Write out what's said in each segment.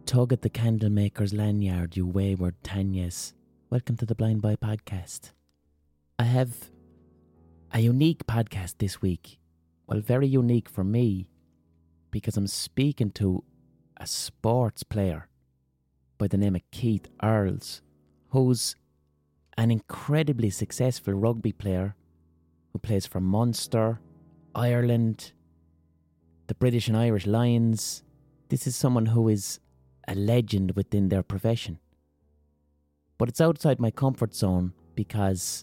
Tug at the candlemaker's lanyard, you wayward Tanyas. Welcome to the Blind Boy Podcast. I have a unique podcast this week. Well, very unique for me, because I'm speaking to a sports player by the name of Keith Earls, who's an incredibly successful rugby player who plays for Munster, Ireland, the British and Irish Lions. This is someone who is a legend within their profession. But it's outside my comfort zone because,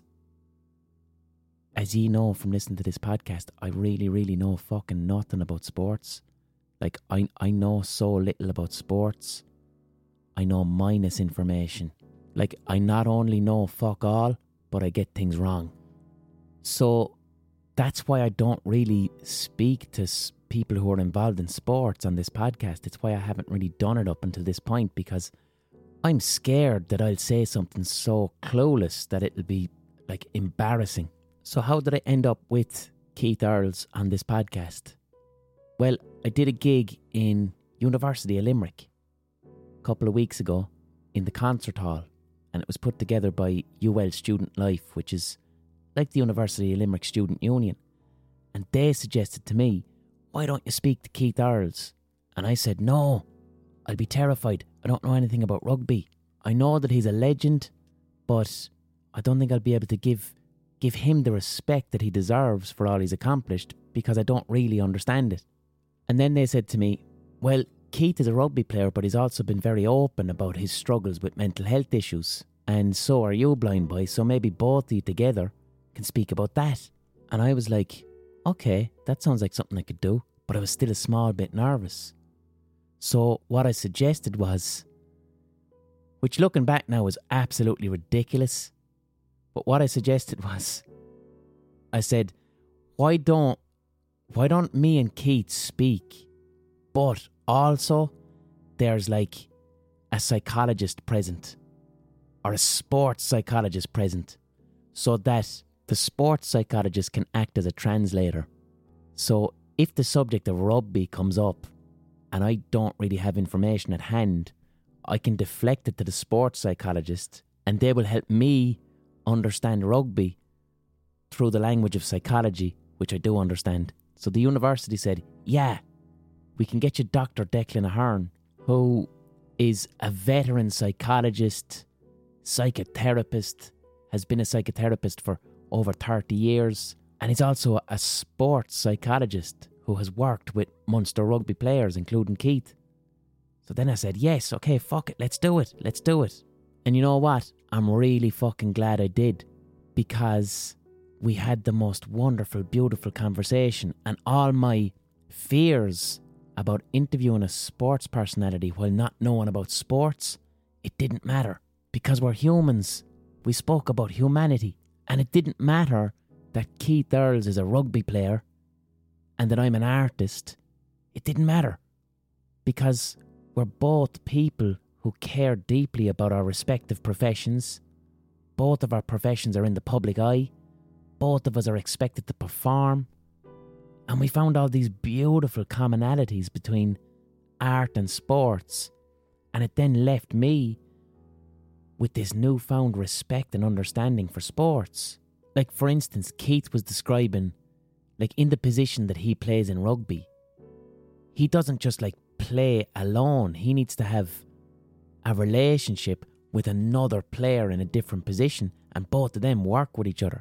as you know from listening to this podcast, I really know fucking nothing about sports. Like, I know so little about sports. I know minus information. Like, I not only know fuck all, but I get things wrong. So, that's why I don't really speak to people who are involved in sports on this podcast. It's why I haven't really done it up until this point, because I'm scared that I'll say something so clueless that it'll be, like, embarrassing. So how did I end up with Keith Earls on this podcast? Well, I did a gig in University of Limerick a couple of weeks ago in the concert hall, and it was put together by UL Student Life, which is like the University of Limerick Student Union. And they suggested to me, why don't you speak to Keith Earls? And I said, no, I'll be terrified. I don't know anything about rugby. I know that he's a legend, but I don't think I'll be able to give him the respect that he deserves for all he's accomplished, because I don't really understand it. And then they said to me, well, Keith is a rugby player, but he's also been very open about his struggles with mental health issues. And so are you, Blind Boy, so maybe both of you together can speak about that. And I was like, okay, that sounds like something I could do, but I was still a small bit nervous. So what I suggested was, which looking back now is absolutely ridiculous, but what I suggested was, I said, why don't me and Keith speak, but also there's like a psychologist present, or a sports psychologist present, so that the sports psychologist can act as a translator. So if the subject of rugby comes up and I don't really have information at hand, I can deflect it to the sports psychologist and they will help me understand rugby through the language of psychology, which I do understand. So the university said, yeah, we can get you Dr. Declan Ahern, who is a veteran psychologist, psychotherapist, has been a psychotherapist for over 30 years, and he's also a sports psychologist who has worked with Munster rugby players, including Keith. So then I said, yes, okay, fuck it, let's do it. And you know what? I'm really fucking glad I did, because we had the most wonderful, beautiful conversation, and all my fears about interviewing a sports personality while not knowing about sports, it didn't matter, because we're humans. We spoke about humanity. And it didn't matter that Keith Earls is a rugby player and that I'm an artist. It didn't matter, because we're both people who care deeply about our respective professions. Both of our professions are in the public eye. Both of us are expected to perform. And we found all these beautiful commonalities between art and sports. And it then left me with this newfound respect and understanding for sports. Like, for instance, Keith was describing, like, in the position that he plays in rugby, he doesn't just, like, play alone. He needs to have a relationship with another player in a different position, and both of them work with each other.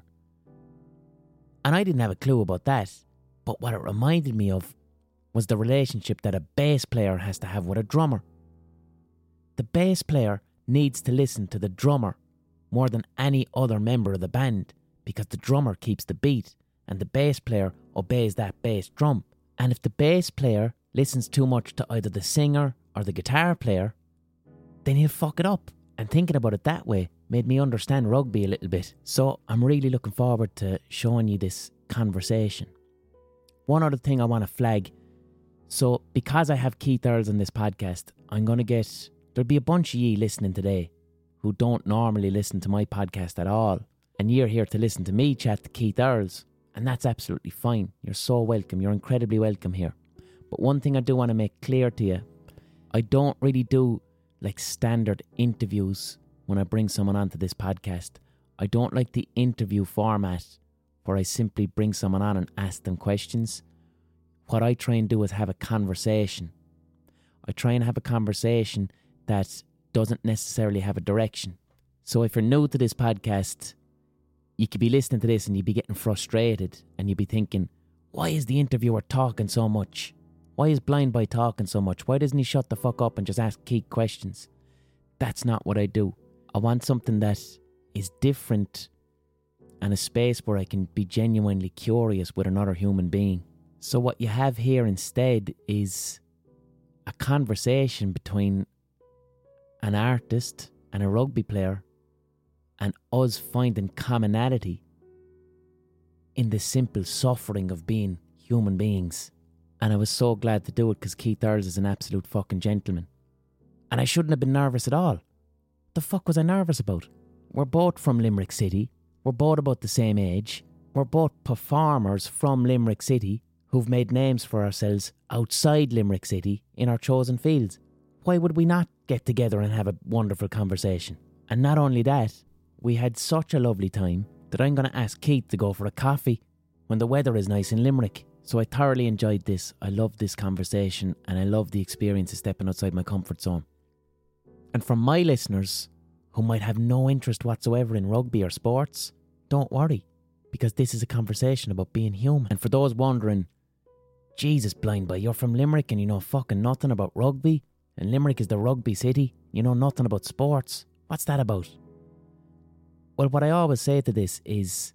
And I didn't have a clue about that, but what it reminded me of was the relationship that a bass player has to have with a drummer. The bass player needs to listen to the drummer more than any other member of the band, because the drummer keeps the beat and the bass player obeys that bass drum. And if the bass player listens too much to either the singer or the guitar player, then he'll fuck it up. And thinking about it that way made me understand rugby a little bit. So I'm really looking forward to showing you this conversation. One other thing I want to flag. So because I have Keith Earls on this podcast, there'll be a bunch of ye listening today who don't normally listen to my podcast at all. And you're here to listen to me chat to Keith Earls. And that's absolutely fine. You're so welcome. You're incredibly welcome here. But one thing I do want to make clear to you, I don't really do like standard interviews when I bring someone onto this podcast. I don't like the interview format where I simply bring someone on and ask them questions. What I try and do is have a conversation. I try and have a conversation that doesn't necessarily have a direction. So if you're new to this podcast, you could be listening to this and you'd be getting frustrated and you'd be thinking, why is the interviewer talking so much? Why is Blind Boy talking so much? Why doesn't he shut the fuck up and just ask Keith questions? That's not what I do. I want something that is different and a space where I can be genuinely curious with another human being. So what you have here instead is a conversation between an artist and a rugby player and us finding commonality in the simple suffering of being human beings. And I was so glad to do it because Keith Earls is an absolute fucking gentleman. And I shouldn't have been nervous at all. What the fuck was I nervous about? We're both from Limerick City. We're both about the same age. We're both performers from Limerick City who've made names for ourselves outside Limerick City in our chosen fields. Why would we not get together and have a wonderful conversation? And not only that, we had such a lovely time that I'm going to ask Keith to go for a coffee when the weather is nice in Limerick. So I thoroughly enjoyed this. I loved this conversation and I love the experience of stepping outside my comfort zone. And for my listeners who might have no interest whatsoever in rugby or sports, don't worry, because this is a conversation about being human. And for those wondering, Jesus, Blind Boy, you're from Limerick and you know fucking nothing about rugby, and Limerick is the rugby city, you know nothing about sports. What's that about? Well, what I always say to this is,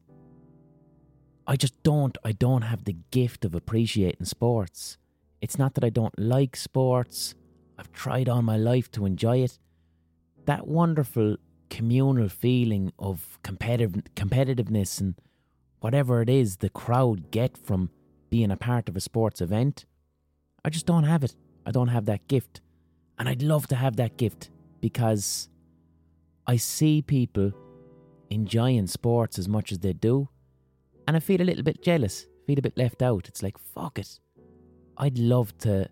I don't have the gift of appreciating sports. It's not that I don't like sports. I've tried all my life to enjoy it. That wonderful communal feeling of competitiveness and whatever it is the crowd get from being a part of a sports event, I just don't have it. I don't have that gift. And I'd love to have that gift because I see people enjoying sports as much as they do, and I feel a little bit jealous, feel a bit left out. It's like, fuck it. I'd love to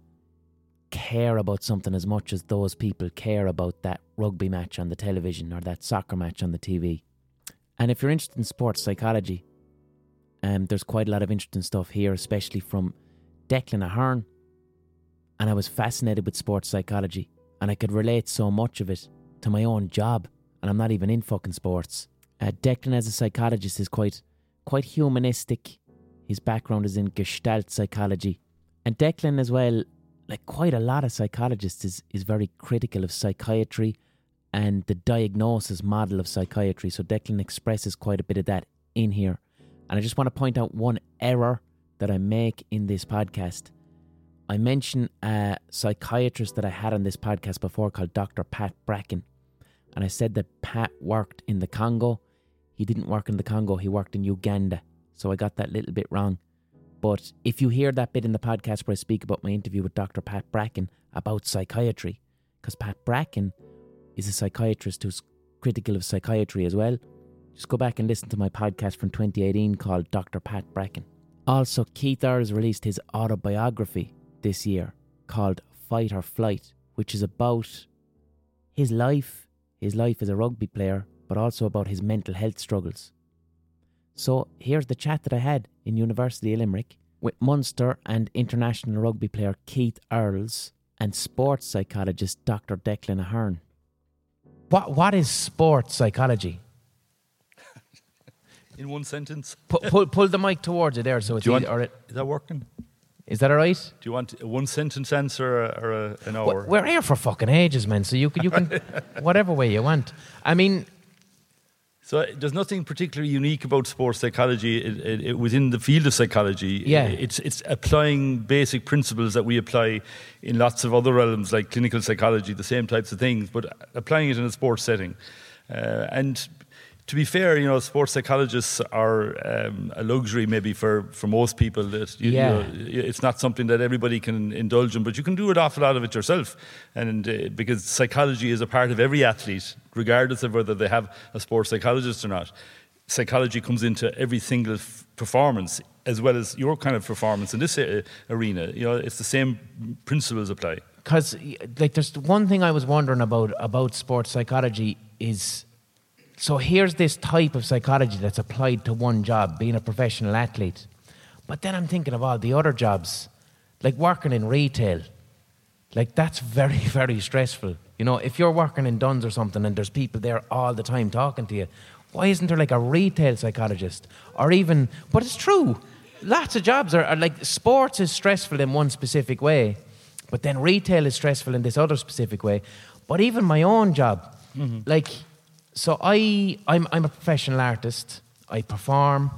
care about something as much as those people care about that rugby match on the television or that soccer match on the TV. And if you're interested in sports psychology, there's quite a lot of interesting stuff here, especially from Declan Ahern. And I was fascinated with sports psychology, and I could relate so much of it to my own job, and I'm not even in fucking sports. Declan as a psychologist is quite humanistic. His background is in Gestalt psychology. And Declan as well, like quite a lot of psychologists, is very critical of psychiatry and the diagnosis model of psychiatry. So Declan expresses quite a bit of that in here. And I just want to point out one error that I make in this podcast. I mentioned a psychiatrist that I had on this podcast before called Dr. Pat Bracken. And I said that Pat worked in the Congo. He didn't work in the Congo, he worked in Uganda. So I got that little bit wrong. But if you hear that bit in the podcast where I speak about my interview with Dr. Pat Bracken about psychiatry, because Pat Bracken is a psychiatrist who's critical of psychiatry as well, just go back and listen to my podcast from 2018 called Dr. Pat Bracken. Also, Keith Earls released his autobiography this year called Fight or Flight, which is about his life as a rugby player, but also about his mental health struggles. So here's the chat that I had in University of Limerick with Munster and international rugby player Keith Earls and sports psychologist Dr. Declan Ahern. What is sports psychology? In one sentence. Pull the mic towards you there so it's easy. Is that working? Is that all right? Do you want a one sentence answer or an hour? We're here for fucking ages, man. So you can whatever way you want. I mean, so there's nothing particularly unique about sports psychology. It within the field of psychology. Yeah. It's applying basic principles that we apply in lots of other realms like clinical psychology, the same types of things, but applying it in a sports setting. And to be fair, sports psychologists are a luxury maybe for most people. That it's not something that everybody can indulge in, but you can do an awful lot of it yourself. And because psychology is a part of every athlete, regardless of whether they have a sports psychologist or not. Psychology comes into every single performance, as well as your kind of performance in this arena. It's the same principles apply. because like there's one thing I was wondering about sports psychology is, so here's this type of psychology that's applied to one job, being a professional athlete. But then I'm thinking of all the other jobs, like working in retail. Like that's very, very stressful. You know, if you're working in Dunn's or something and there's people there all the time talking to you, why isn't there like a retail psychologist? Or even, but it's true, lots of jobs are like, sports is stressful in one specific way, but then retail is stressful in this other specific way. But even my own job, like, so I'm a professional artist, I perform,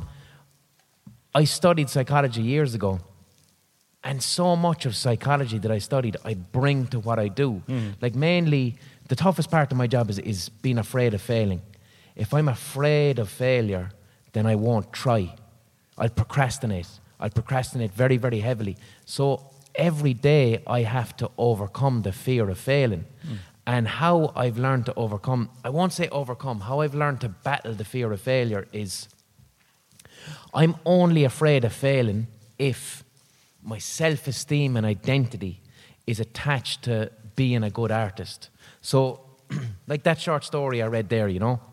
I studied psychology years ago. And so much of psychology that I studied, I bring to what I do. Like mainly, the toughest part of my job is being afraid of failing. If I'm afraid of failure, then I won't try. I'll procrastinate. I'll procrastinate very, very heavily. So every day I have to overcome the fear of failing. And how I've learned to overcome, I won't say overcome, how I've learned to battle the fear of failure is I'm only afraid of failing if my self-esteem and identity is attached to being a good artist. So, like that short story I read there, you know,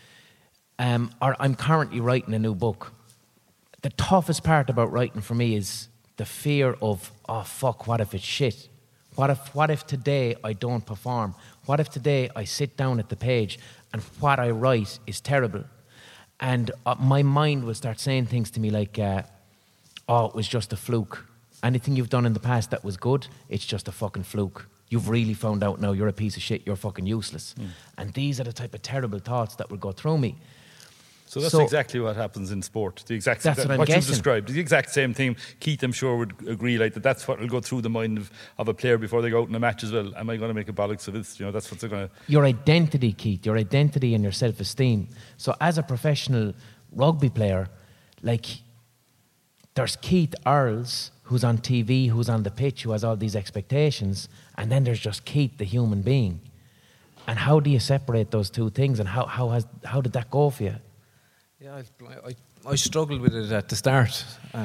or I'm currently writing a new book. The toughest part about writing for me is the fear of, oh fuck, what if it's shit? What if today I don't perform? What if today I sit down at the page and what I write is terrible? And my mind will start saying things to me like, oh, it was just a fluke. Anything you've done in the past that was good, it's just a fucking fluke. You've really found out now you're a piece of shit, you're fucking useless. And these are the type of terrible thoughts that will go through me. So that's exactly what happens in sport. The exact That's what I'm what guessing. you've described. The exact same thing. Keith, I'm sure, would agree. Like that's what will go through the mind of a player before they go out in a match as well. Am I going to make a bollocks of this? You know, that's what they're going to. Your identity, Keith. Your identity and your self-esteem. So as a professional rugby player, like there's Keith Earls, who's on TV, who's on the pitch, who has all these expectations, and then there's just Keith, the human being. And how do you separate those two things? And how did that go for you? Yeah, I struggled with it at the start.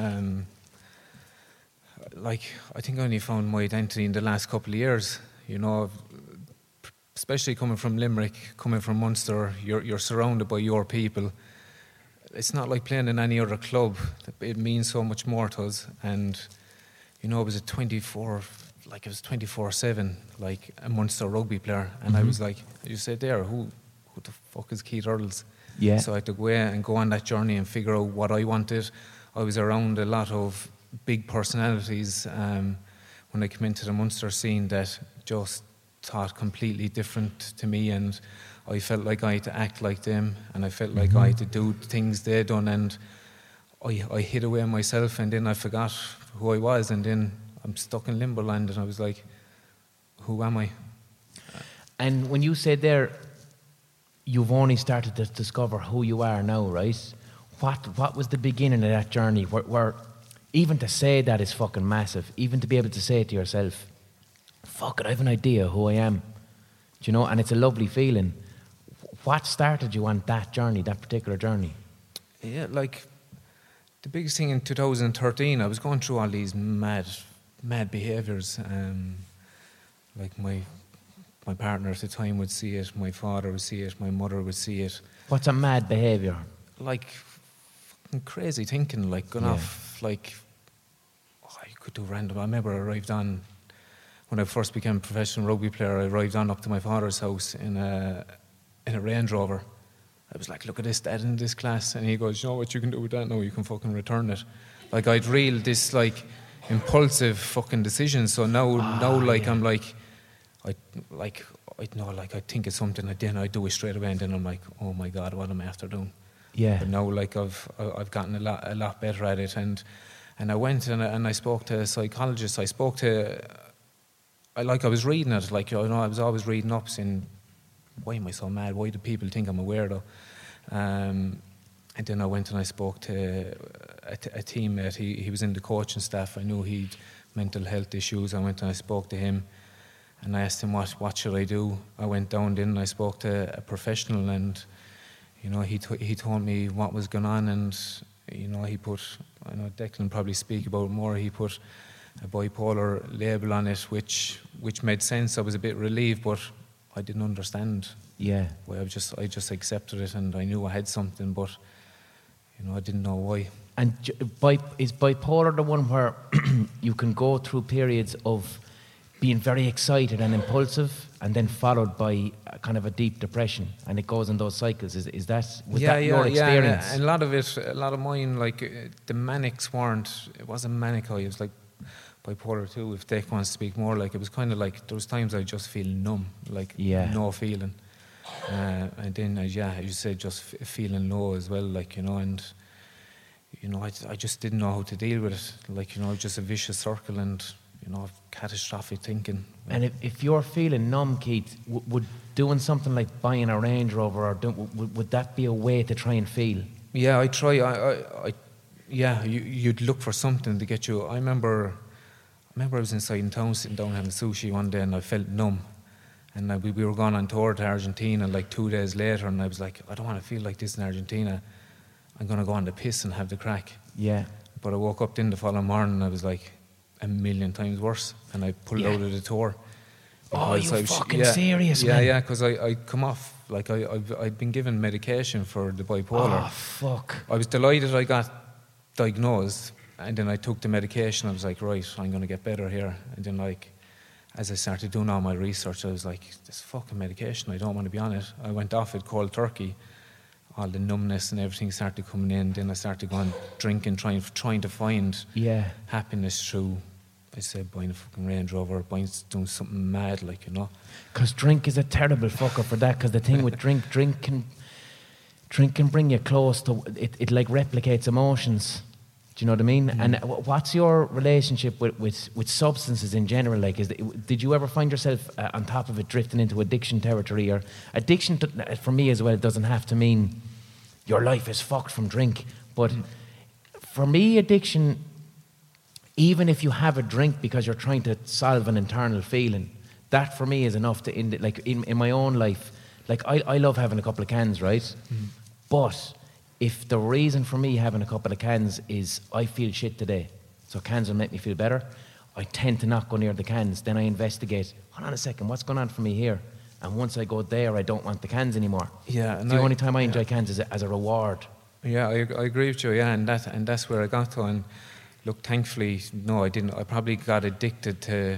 Like, I think I only found my identity in the last couple of years. You know, especially coming from Limerick, coming from Munster, you're surrounded by your people. It's not like playing in any other club. It means so much more to us. And, you know, it was 24/7, like a Munster rugby player. And I was like, you said there, who the fuck is Keith Earls? Yeah. So I had to go away and go on that journey and figure out what I wanted. I was around a lot of big personalities when I came into the Munster scene that just thought completely different to me, and I felt like I had to act like them, and I felt like I had to do things they done, and I hid away myself, and then I forgot who I was, and then I'm stuck in limbo land, and I was like, who am I? And when you said there, you've only started to discover who you are now, right? What was the beginning of that journey? Where even to say that is fucking massive. Even to be able to say to yourself, fuck it, I have an idea who I am. Do you know? And it's a lovely feeling. What started you on that journey, that particular journey? Yeah, like the biggest thing in 2013, I was going through all these mad behaviours. Like my partner at the time would see it, my father would see it, my mother would see it. What's a mad behaviour? Like fucking crazy thinking, like going off, like, you could do random. I remember I arrived on, when I first became a professional rugby player, I arrived on up to my father's house in a Range Rover. I was like, look at this, Dad, in this class. And he goes, you know what you can do with that now? You can fucking return it. Like, I'd reel this, like, impulsive fucking decision. So now I'm like, I think it's something, and then I do it straight away, and then I'm like, oh my God, what am I after doing? Yeah. But now, like, I've gotten a lot better at it, and I went and I spoke to a psychologist. I was reading it, like, you know, I was always reading up, saying, why am I so mad? Why do people think I'm a weirdo? And then I went and I spoke to a teammate. He was in the coaching staff. I knew he'd mental health issues. I went and I spoke to him. And I asked him, what should I do? I went down then and I spoke to a professional, and, you know, he told me what was going on, and, you know, I know Declan probably speak about it more, he put bipolar label on it, which made sense. I was a bit relieved, but I didn't understand. Yeah. Why I just accepted it, and I knew I had something, but I didn't know why. And is bipolar the one where you can go through periods of being very excited and impulsive, and then followed by kind of a deep depression, and it goes in those cycles? Was that your experience? Yeah, and a lot of mine, like the manics weren't. It wasn't manic. It was like bipolar too. If Dave wants to speak more, like it was kind of like there was times I just feel numb, like no feeling, and then as you said, just feeling low as well, like and. I just didn't know how to deal with it. Like, just a vicious circle and, catastrophic thinking. And if you're feeling numb, Keith, would doing something like buying a Range Rover or would that be a way to try and feel? Yeah, I try. You'd look for something to get you. I remember I was inside in town sitting down having sushi one day and I felt numb. And we were going on tour to Argentina like 2 days later, and I was like, I don't want to feel like this in Argentina. I'm going to go on the piss and have the crack. Yeah. But I woke up then the following morning and I was like a million times worse, and I pulled out of the tour. Oh, you're fucking serious, man. Yeah, because I come off, like I'd been given medication for the bipolar. Oh, fuck. I was delighted I got diagnosed, and then I took the medication. I was like, right, I'm going to get better here. And then as I started doing all my research, I was like, this fucking medication, I don't want to be on it. I went off it cold turkey. All the numbness and everything started coming in. Then I started going drinking, trying to find happiness through, I said, buying a fucking Range Rover, doing something mad, Because drink is a terrible fucker for that. Because the thing with drink can bring you close to it. It like replicates emotions. Do you know what I mean? Mm. And what's your relationship with substances in general? Like, did you ever find yourself on top of it, drifting into addiction territory? Or addiction, for me as well, doesn't have to mean your life is fucked from drink. But for me, addiction, even if you have a drink because you're trying to solve an internal feeling, that for me is enough to end it. Like in my own life, like I love having a couple of cans, right? Mm. But if the reason for me having a couple of cans is I feel shit today, so cans will make me feel better, I tend to not go near the cans. Then I investigate, hold on a second, what's going on for me here? And once I go there, I don't want the cans anymore. Yeah, and the only time I enjoy cans is as a reward. Yeah, I agree with you, and that's where I got to. And look, thankfully, no, I didn't. I probably got addicted to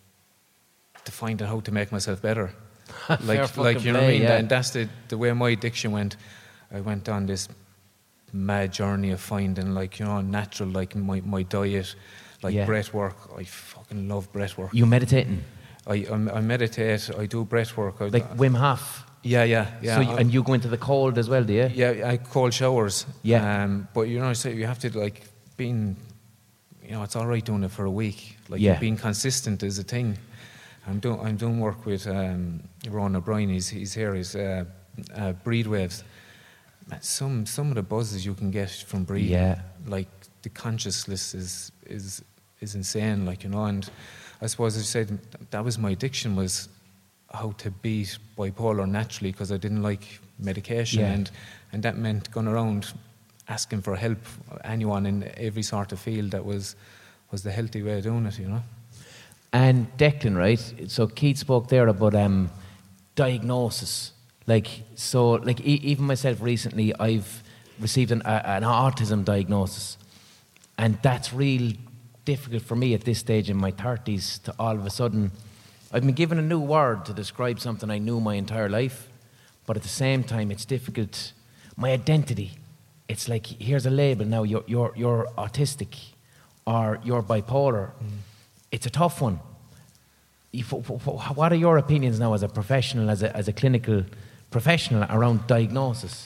finding how to make myself better. like you know what I mean? Yeah. And that's the way my addiction went. I went on this mad journey of finding, natural, my diet, breath work. I fucking love breath work. You meditating? I meditate. I do breath work. Like Wim Hof? Yeah. So and you go into the cold as well, do you? Yeah, I cold showers. Yeah. But you have to being, it's all right doing it for a week. Being consistent is a thing. I'm doing work with Ron O'Brien. He's here. He's Breathe Waves. Some of the buzzes you can get from breathing, the consciousness is insane, and I suppose, as you said, that was my addiction, was how to beat bipolar naturally, because I didn't like medication, and that meant going around asking for help, anyone in every sort of field. That was the healthy way of doing it, And Declan, right? So Keith spoke there about diagnosis. Even myself recently, I've received an autism diagnosis, and that's real difficult for me at this stage in my 30s to all of a sudden. I've been given a new word to describe something I knew my entire life, but at the same time, it's difficult. My identity, it's like, here's a label now. You're autistic, or you're bipolar. It's a tough one. What are your opinions now as a professional, as a clinical professional around diagnosis?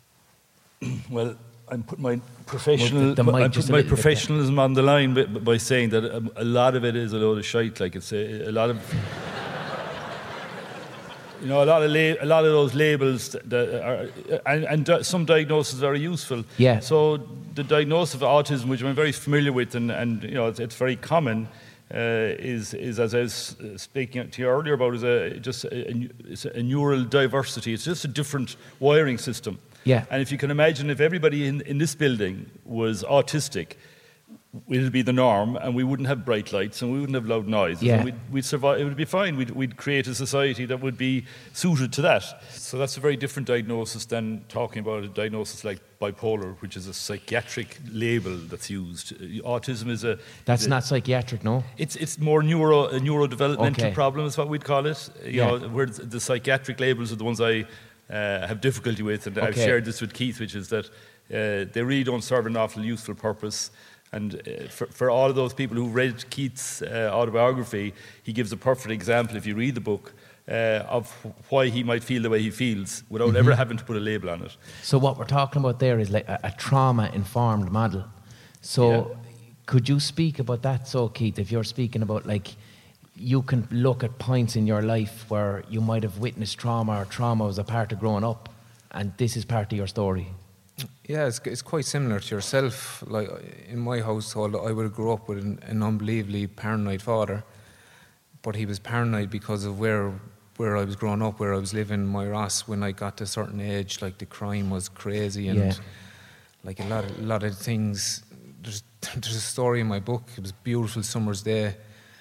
Well, I'm putting my professionalism on the line by saying that a lot of it is a load of shite. Like, it's a lot of, a lot of those labels that are, and some diagnoses are useful. Yeah. So the diagnosis of autism, which I'm very familiar with, and it's very common. Is as I was speaking to you earlier about, it's a neural diversity. It's just a different wiring system. Yeah. And if you can imagine, if everybody in this building was autistic, it'll be the norm, and we wouldn't have bright lights and we wouldn't have loud noises. Yeah. And we'd survive. It would be fine. We'd create a society that would be suited to that. So that's a very different diagnosis than talking about a diagnosis like bipolar, which is a psychiatric label that's used. Autism is That's not psychiatric, no? It's more neurodevelopmental Okay. problem is what we'd call it. You know, where the psychiatric labels are the ones I have difficulty with, and I've shared this with Keith, which is that they really don't serve an awful useful purpose. And for all of those people who read Keith's autobiography, he gives a perfect example, if you read the book, of why he might feel the way he feels without ever having to put a label on it. So what we're talking about there is like a trauma-informed model. So could you speak about that? So Keith, if you're speaking about like, you can look at points in your life where you might have witnessed trauma, or trauma was a part of growing up, and this is part of your story. Yeah, it's quite similar to yourself. Like in my household, I would have grew up with an unbelievably paranoid father, but he was paranoid because of where I was growing up, where I was living. My Ross, when I got to a certain age, like the crime was crazy, and like a lot of things. There's a story in my book. It was a beautiful summer's day.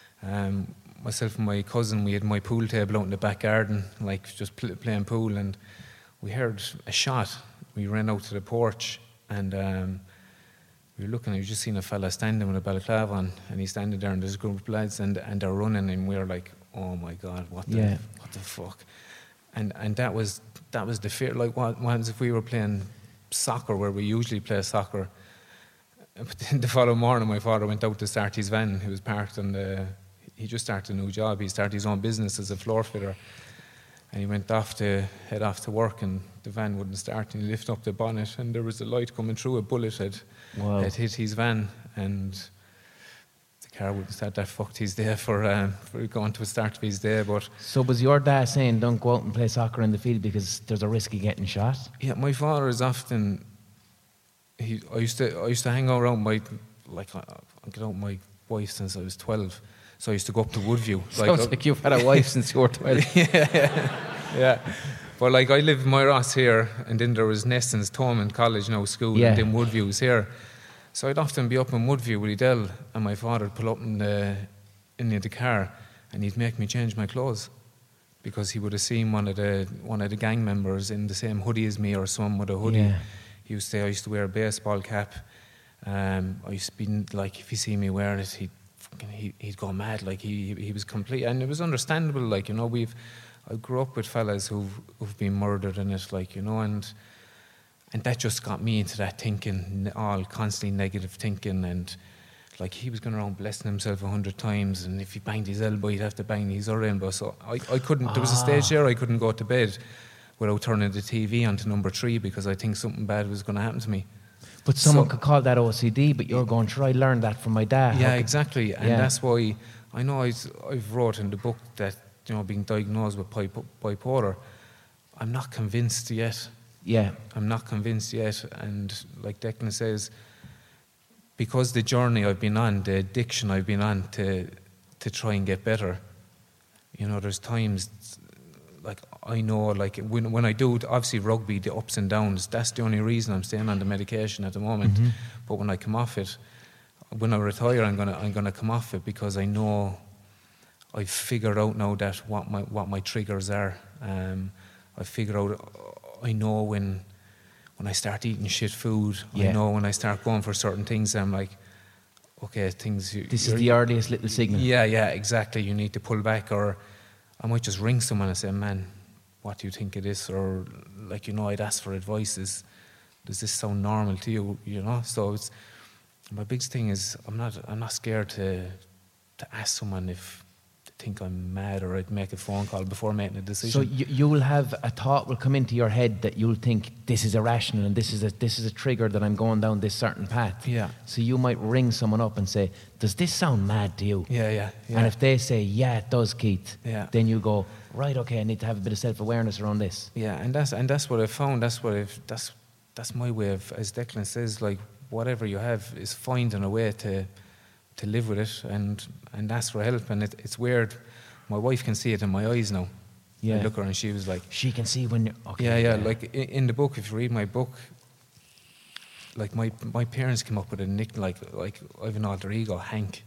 Myself and my cousin, we had my pool table out in the back garden, like just playing pool, and we heard a shot. We ran out to the porch, and we were looking, and we just seen a fella standing with a balaclava on, and he's standing there, and there's a group of lads, and they're running, and we were like, oh my God, what the fuck? And that was the fear. Like, what happens if we were playing soccer, where we usually play soccer? But then the following morning, my father went out to start his van. He was parked, and he just started a new job. He started his own business as a floor fitter. And he went head off to work, and the van wouldn't start. And he lifted up the bonnet, and there was a light coming through. A bullet had hit his van, and the car wouldn't start. That fucked his day for going to a start of his day. But So was your dad saying, don't go out and play soccer in the field because there's a risk of getting shot? yeah, my father is often. I used to hang around I get out with my wife since I was 12. So I used to go up to Woodview. Sounds like you've had a wife since you were 12. Yeah. But like I live in Moyross here, and then there was Nestons, Thomond College now school, Yeah. and then Woodview was here. So I'd often be up in Woodview with Edel, and my father would pull up in the car, and he'd make me change my clothes, because he would have seen one of the gang members in the same hoodie as me, or someone with a hoodie. Yeah. He used to say I used to wear a baseball cap. I used to be like, if he see me wearing it, he'd go mad. Like he was complete, and it was understandable. Like, you know, I grew up with fellas who've been murdered in it, like, you know, and that just got me into that thinking, all constantly negative thinking, and like he was going around blessing himself 100 times, and if he banged his elbow, he'd have to bang his other elbow. So I couldn't. There was a stage there I couldn't go to bed without turning the TV onto number 3, because I think something bad was going to happen to me. But someone could call that OCD, but you're going, sure, I learned that from my dad. Yeah, exactly. And that's why I know I've wrote in the book that, you know, being diagnosed with bipolar, I'm not convinced yet. Yeah. I'm not convinced yet. And like Declan says, because the journey I've been on, the addiction I've been on to try and get better, you know, there's times, like, I know, like, when I do, obviously rugby, the ups and downs, that's the only reason I'm staying on the medication at the moment. Mm-hmm. But when I come off it, when I retire, I'm gonna come off it, because I know I've figured out now that what my triggers are. I figured out, I know when I start eating shit food, I know when I start going for certain things, I'm like, okay, this is the earliest little signal. Yeah, exactly. You need to pull back, or I might just ring someone and say, man, what do you think of this? Or, like, you know, I'd ask for advice. Does this sound normal to you? You know? So my biggest thing is I'm not scared to ask someone if they think I'm mad, or I'd make a phone call before making a decision. So you will have a thought will come into your head that you'll think this is irrational, and this is a trigger that I'm going down this certain path. Yeah. So you might ring someone up and say, does this sound mad to you? Yeah. And if they say, yeah, it does, Keith, then you go, right, okay, I need to have a bit of self-awareness around this. Yeah, and that's what I found. That's my way of, as Declan says, like, whatever you have is finding a way to live with it and ask for help. And it's weird. My wife can see it in my eyes now. Yeah. I look at her and she was like... She can see when you're... Okay. Yeah. Like, in the book, if you read my book, like my parents came up with a nickname, like I have an alter ego, Hank.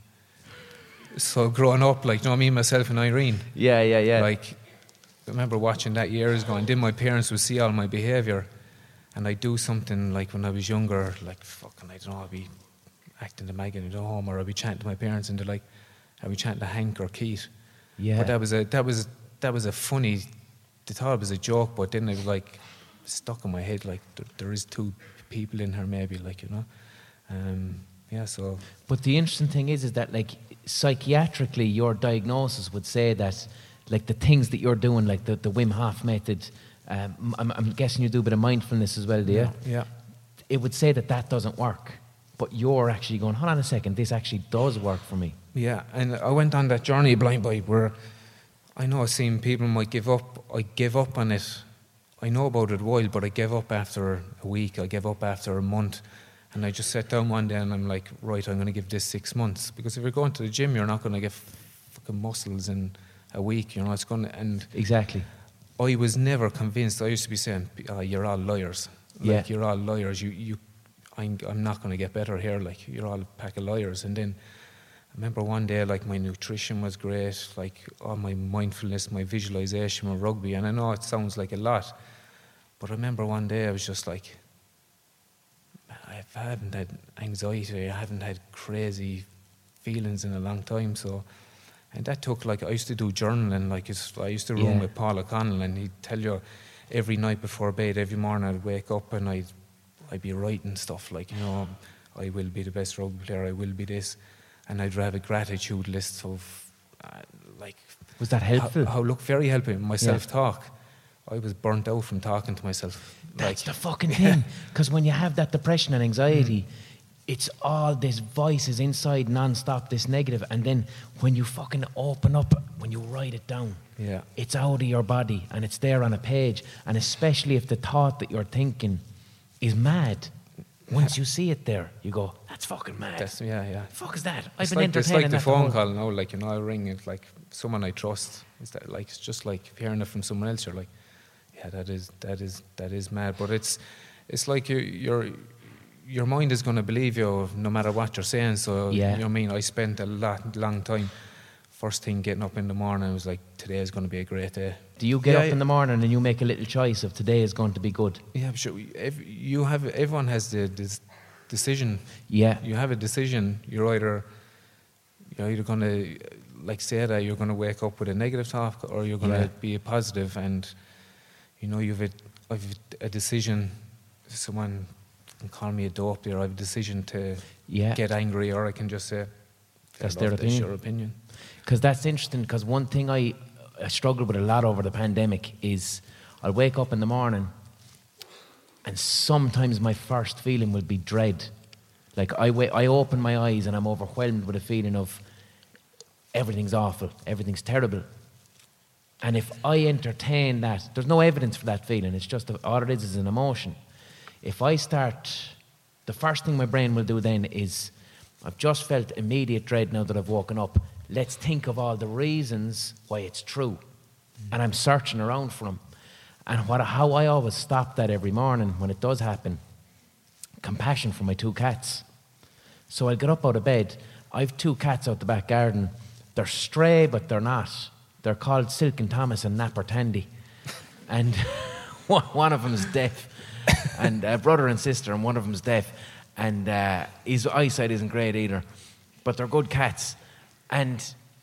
So growing up, like, you know, me, myself and Irene. Yeah. Like, I remember watching that years ago, and then my parents would see all my behaviour, and I'd do something like when I was younger, like fucking, I don't know, I'd be acting the Megan at home, or I'd be chatting to my parents, and they're like, I'd be chatting to Hank or Keith. Yeah. But that was a funny. They thought it was a joke, but then it was like stuck in my head. Like there is two people in her, maybe, like, you know. Yeah. So. But the interesting thing is that, like, psychiatrically, your diagnosis would say that, like, the things that you're doing, like the Wim Hof method. I'm guessing you do a bit of mindfulness as well, do you? Yeah. It would say that doesn't work, but you're actually going, hold on a second, this actually does work for me. Yeah, and I went on that journey, Blind Boy, where I know I've seen people might give up. I gave up on it. I know about it a while, but I gave up after a week. I gave up after a month. And I just sat down one day and I'm like, right, I'm going to give this 6 months. Because if you're going to the gym, you're not going to get fucking muscles in a week. You know, it's going to... And exactly. I was never convinced. I used to be saying, you're all liars. Like, you're all liars. I'm not going to get better here. Like, you're all a pack of liars. And then I remember one day, like, my nutrition was great, like, all my mindfulness, my visualization, my rugby, and I know it sounds like a lot, but I remember one day I was just like, I haven't had anxiety, I haven't had crazy feelings in a long time, so, and that took, like, I used to do journaling, like, I used to room with Paul O'Connell, and he'd tell you every night before bed, every morning I'd wake up and I'd be writing stuff, like, you know, I will be the best rugby player, I will be this. And I'd have a gratitude list of, like... Was that helpful? How look, very helpful. My self-talk. I was burnt out from talking to myself. That's the fucking thing. Because when you have that depression and anxiety, it's all this voices inside non-stop, this negative. And then when you fucking open up, when you write it down, it's out of your body and it's there on a page. And especially if the thought that you're thinking is mad, once you see it there, you go, that's fucking mad. Fuck is that? I've been entertaining that. It's like the phone call now, like, you know, I ring it, like, someone I trust. It's just like hearing it from someone else, you're like, yeah, that is mad. But it's like your mind is going to believe you no matter what you're saying. So, you know what I mean? I spent a long time, first thing getting up in the morning, I was like, today is going to be a great day. Do you get up in the morning and you make a little choice of today is going to be good? Yeah, I'm sure. Everyone has this decision. Yeah. You have a decision. You're either going to, like, say that you're going to wake up with a negative talk, or you're going to be a positive. And, you know, I've a decision. Someone can call me a dope there. I have a decision to get angry, or I can just say, that's their opinion. Your opinion. Because that's interesting, because one thing I struggled with a lot over the pandemic is I'll wake up in the morning and sometimes my first feeling will be dread. Like, I open my eyes and I'm overwhelmed with a feeling of everything's awful, everything's terrible. And if I entertain that, there's no evidence for that feeling, it's just all it is an emotion. If I start, the first thing my brain will do then is, I've just felt immediate dread now that I've woken up. Let's think of all the reasons why it's true. And I'm searching around for them. And how I always stop that every morning when it does happen, compassion for my 2 cats. So I'll get up out of bed. I've 2 cats out the back garden. They're stray, but they're not. They're called Silken Thomas and Napper Tandy. And one of them is deaf. And brother and sister, and one of them's deaf. And his eyesight isn't great either. But they're good cats. And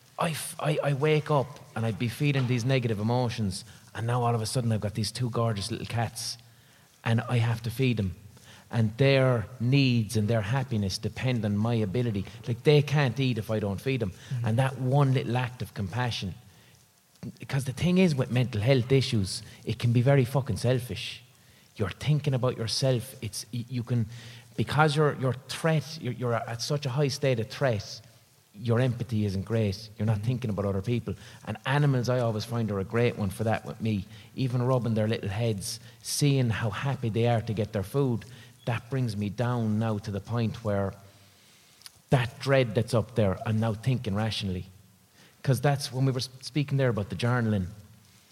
I wake up and I'd be feeling these negative emotions, and now all of a sudden I've got these 2 gorgeous little cats and I have to feed them, and their needs and their happiness depend on my ability. Like, they can't eat if I don't feed them. And that one little act of compassion, because the thing is with mental health issues, it can be very fucking selfish. You're thinking about yourself. You can, because you're at such a high state of threat, your empathy isn't great. You're not thinking about other people. And animals, I always find, are a great one for that with me. Even rubbing their little heads, seeing how happy they are to get their food, that brings me down now to the point where that dread that's up there, I'm now thinking rationally. Because that's when we were speaking there about the journaling.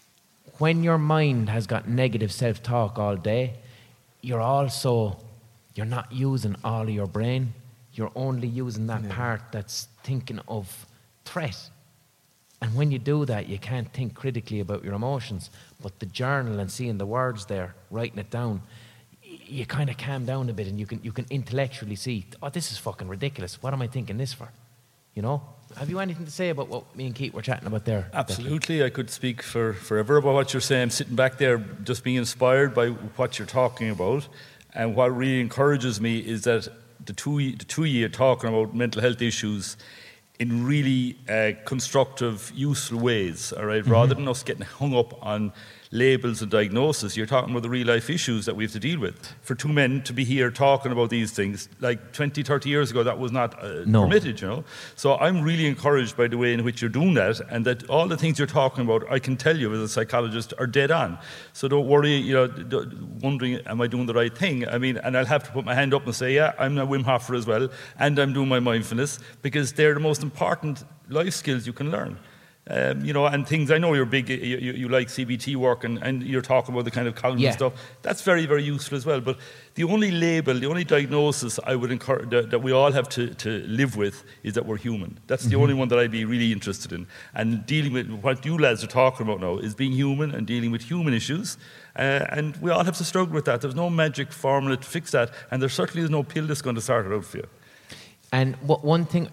When your mind has got negative self-talk all day, you're also you're not using all of your brain. You're only using that part that's thinking of threat. And when you do that, you can't think critically about your emotions. But the journal and seeing the words there, writing it down, you kind of calm down a bit, and you can intellectually see, oh, this is fucking ridiculous. What am I thinking this for? You know? Have you anything to say about what me and Keith were chatting about there? Absolutely. I could speak forever about what you're saying. I'm sitting back there just being inspired by what you're talking about. And what really encourages me is that the two year talking about mental health issues in really constructive, useful ways, all right? Rather than us getting hung up on labels and diagnosis, you're talking about the real life issues that we have to deal with. For two men to be here talking about these things, like 20, 30 years ago, that was not permitted, you know? So I'm really encouraged by the way in which you're doing that, and that all the things you're talking about, I can tell you as a psychologist, are dead on. So don't worry, you know, wondering, am I doing the right thing? I mean, and I'll have to put my hand up and say, yeah, I'm a Wim Hofer as well, and I'm doing my mindfulness, because they're the most important life skills you can learn. You know, and things, I know you're big, you like CBT work, and you're talking about the kind of cognitive stuff. That's very, very useful as well. But the only label, the only diagnosis I would encourage that we all have to live with is that we're human. That's the only one that I'd be really interested in. And dealing with what you lads are talking about now is being human and dealing with human issues. And we all have to struggle with that. There's no magic formula to fix that. And there certainly is no pill that's going to sort it out for you. And one thing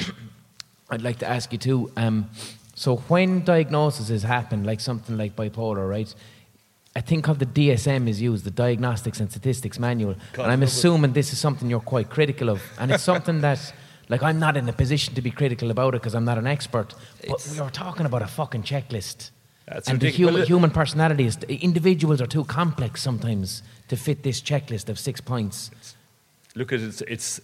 I'd like to ask you too, so when diagnoses happen, like something like bipolar, right? I think of the DSM is used, the Diagnostics and Statistics Manual, and I'm assuming this is something you're quite critical of, and it's something that, like, I'm not in a position to be critical about it because I'm not an expert, but we are talking about a fucking checklist. That's and the human personality is, individuals are too complex sometimes to fit this checklist of 6 points. Look at it,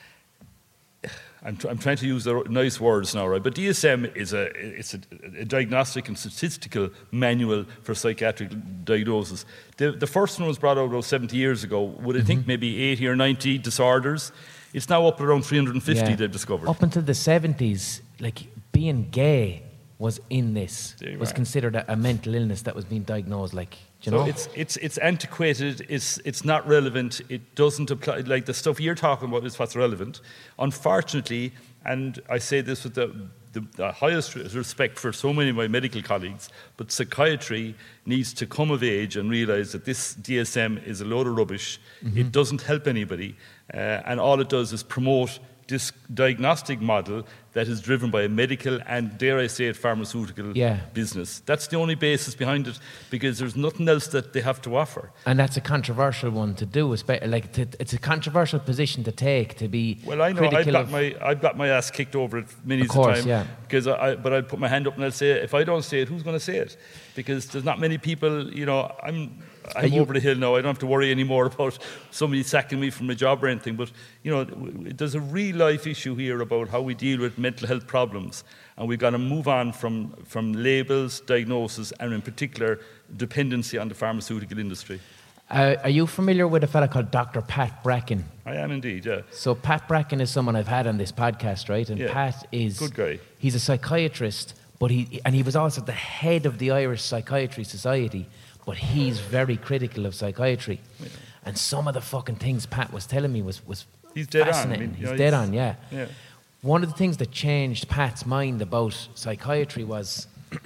I'm trying to use the nice words now, right? But DSM is a diagnostic and statistical manual for psychiatric diagnosis. The first one was brought out about 70 years ago. Would I think maybe 80 or 90 disorders? It's now up at around 350 they've discovered. Up until the 70s, like, being gay was in this, was considered a mental illness that was being diagnosed, like, you know? It's antiquated, it's not relevant, it doesn't apply, like the stuff you're talking about is what's relevant. Unfortunately, and I say this with the highest respect for so many of my medical colleagues, but psychiatry needs to come of age and realise that this DSM is a load of rubbish. It doesn't help anybody, and all it does is promote this diagnostic model that is driven by a medical and, dare I say it, pharmaceutical business. That's the only basis behind it, because there's nothing else that they have to offer. And that's a controversial one to do. It's a controversial position to take, to be well, I know I've got my ass kicked over it many times. Because but I'd put my hand up and I'd say, if I don't say it, who's going to say it? Because there's not many people, you know, I'm over the hill now. I don't have to worry anymore about somebody sacking me from my job or anything. But, you know, there's a real life issue here about how we deal with mental health problems. And we've got to move on from labels, diagnosis, and in particular, dependency on the pharmaceutical industry. Are you familiar with a fella called Dr. Pat Bracken? I am indeed, yeah. So Pat Bracken is someone I've had on this podcast, right? And Pat is... Good guy. He's a psychiatrist, but he was also the head of the Irish Psychiatry Society, but he's very critical of psychiatry. Yeah. And some of the fucking things Pat was telling me was he's dead fascinating. On. I mean, he's dead on, yeah. One of the things that changed Pat's mind about psychiatry was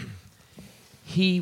he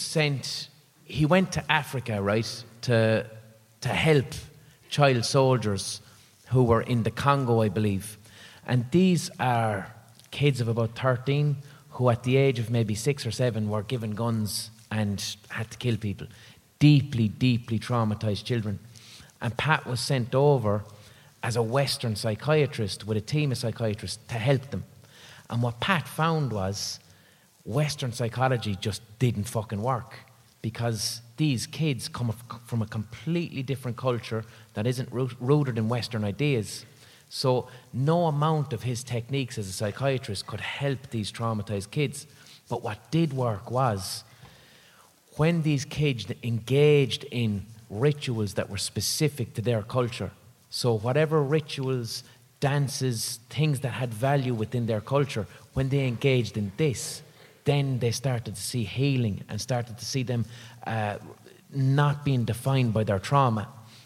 went to Africa, right, to help child soldiers who were in the Congo, I believe. And these are kids of about 13 who at the age of maybe 6 or 7 were given guns and had to kill people. Deeply, deeply traumatized children. And Pat was sent over as a Western psychiatrist with a team of psychiatrists to help them. And what Pat found was Western psychology just didn't fucking work, because these kids come from a completely different culture that isn't rooted in Western ideas. So no amount of his techniques as a psychiatrist could help these traumatized kids. But what did work was when these kids engaged in rituals that were specific to their culture, so whatever rituals, dances, things that had value within their culture, when they engaged in this, then they started to see healing and started to see them not being defined by their trauma.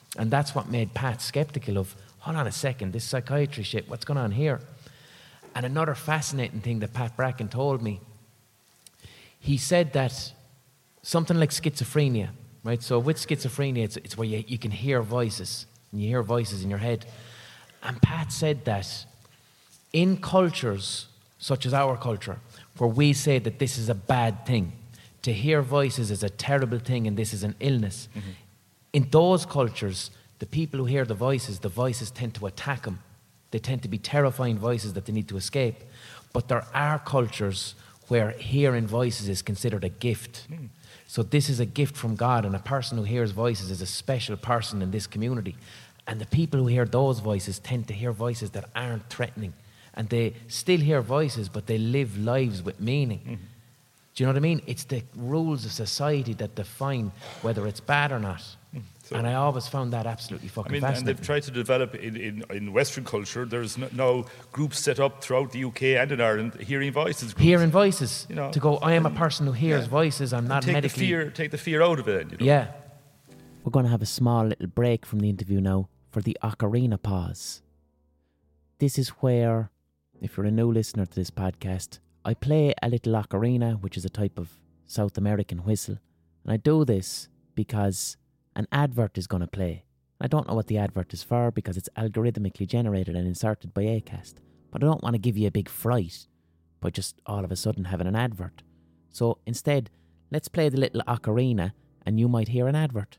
And that's what made Pat sceptical of, hold on a second, this psychiatry shit, what's going on here? And another fascinating thing that Pat Bracken told me, he said that something like schizophrenia, right? So with schizophrenia, it's where you can hear voices, and you hear voices in your head. And Pat said that in cultures such as our culture, where we say that this is a bad thing, to hear voices is a terrible thing and this is an illness, in those cultures, the people who hear the voices tend to attack them. They tend to be terrifying voices that they need to escape. But there are cultures where hearing voices is considered a gift. So this is a gift from God, and a person who hears voices is a special person in this community. And the people who hear those voices tend to hear voices that aren't threatening. And they still hear voices, but they live lives with meaning. Do you know what I mean? It's the rules of society that define whether it's bad or not. So, and I always found that absolutely fucking fascinating. And they've tried to develop in Western culture. There's now groups set up throughout the UK and in Ireland, hearing voices groups. Hearing voices. You know, to go, I am a person who hears voices. I'm not medically... Take the fear out of it. You know? Yeah. We're going to have a small little break from the interview now for the ocarina pause. This is where, if you're a new listener to this podcast, I play a little ocarina, which is a type of South American whistle. And I do this because an advert is going to play. I don't know what the advert is for because it's algorithmically generated and inserted by Acast. But I don't want to give you a big fright by just all of a sudden having an advert. So instead, let's play the little ocarina and you might hear an advert.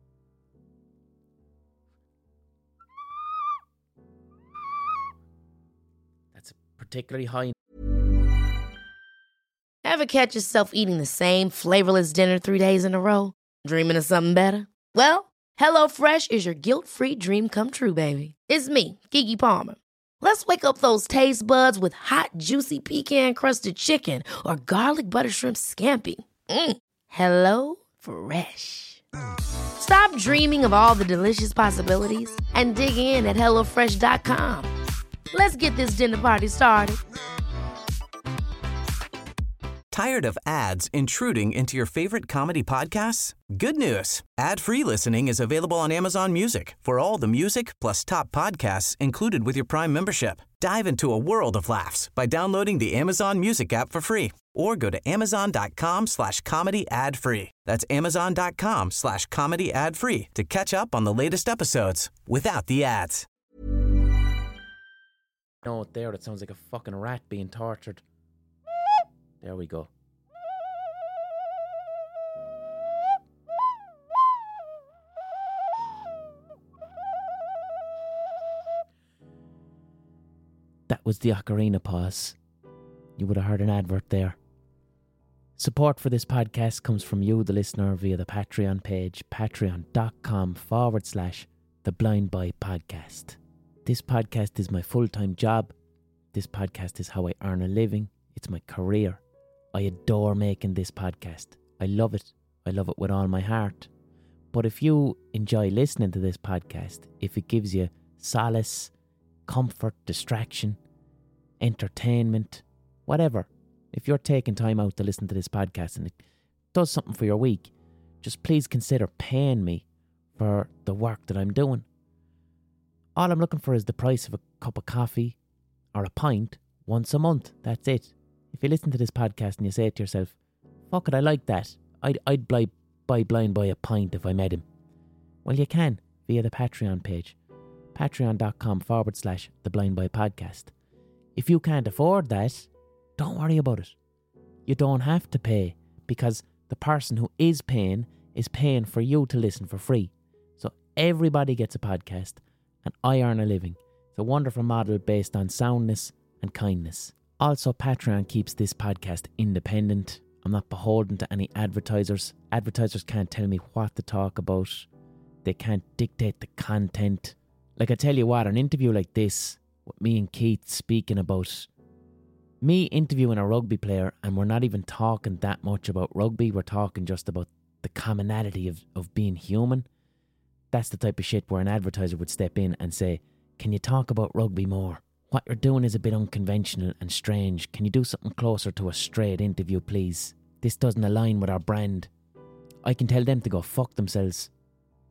That's a particularly high. Ever catch yourself eating the same flavorless dinner 3 days in a row? Dreaming of something better? Well, HelloFresh is your guilt-free dream come true, baby. It's me, Keke Palmer. Let's wake up those taste buds with hot, juicy pecan-crusted chicken or garlic butter shrimp scampi. Hello Fresh. Stop dreaming of all the delicious possibilities and dig in at HelloFresh.com. Let's get this dinner party started. Tired of ads intruding into your favorite comedy podcasts? Good news. Ad-free listening is available on Amazon Music for all the music plus top podcasts included with your Prime membership. Dive into a world of laughs by downloading the Amazon Music app for free or go to amazon.com/comedy ad-free. That's amazon.com/comedy ad-free to catch up on the latest episodes without the ads. No, there, it sounds like a fucking rat being tortured. There we go. That was the ocarina pause. You would have heard an advert there. Support for this podcast comes from you, the listener, via the Patreon page, patreon.com/The Blind Boy Podcast. This podcast is my full-time job. This podcast is how I earn a living. It's my career. I adore making this podcast. I love it. I love it with all my heart. But if you enjoy listening to this podcast, if it gives you solace, comfort, distraction, entertainment, whatever, if you're taking time out to listen to this podcast and it does something for your week, just please consider paying me for the work that I'm doing. All I'm looking for is the price of a cup of coffee or a pint once a month. That's it. If you listen to this podcast and you say to yourself, fuck it, I like that. I'd buy Blind Boy a pint if I met him. Well, you can via the Patreon page. Patreon.com/The Blind Boy Podcast. If you can't afford that, don't worry about it. You don't have to pay because the person who is paying for you to listen for free. So everybody gets a podcast and I earn a living. It's a wonderful model based on soundness and kindness. Also, Patreon keeps this podcast independent. I'm not beholden to any advertisers. Advertisers can't tell me what to talk about. They can't dictate the content. Like I tell you what, an interview like this, with me and Keith speaking about me interviewing a rugby player, and we're not even talking that much about rugby, we're talking just about the commonality of being human. That's the type of shit where an advertiser would step in and say, can you talk about rugby more? What you're doing is a bit unconventional and strange. Can you do something closer to a straight interview, please? This doesn't align with our brand. I can tell them to go fuck themselves.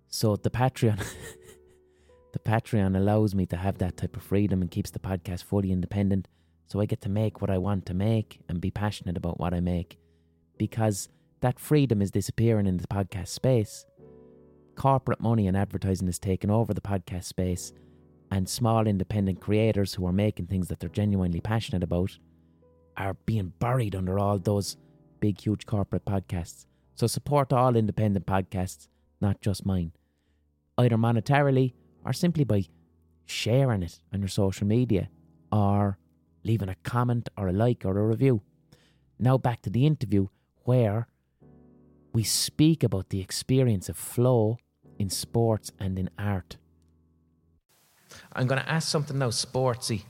So the Patreon, the Patreon allows me to have that type of freedom and keeps the podcast fully independent. So I get to make what I want to make and be passionate about what I make, because that freedom is disappearing in the podcast space. Corporate money and advertising is taking over the podcast space, and small independent creators who are making things that they're genuinely passionate about are being buried under all those big, huge corporate podcasts. So support all independent podcasts, not just mine, either monetarily or simply by sharing it on your social media or leaving a comment or a like or a review. Now back to the interview, where we speak about the experience of flow in sports and in art. I'm going to ask something now sportsy,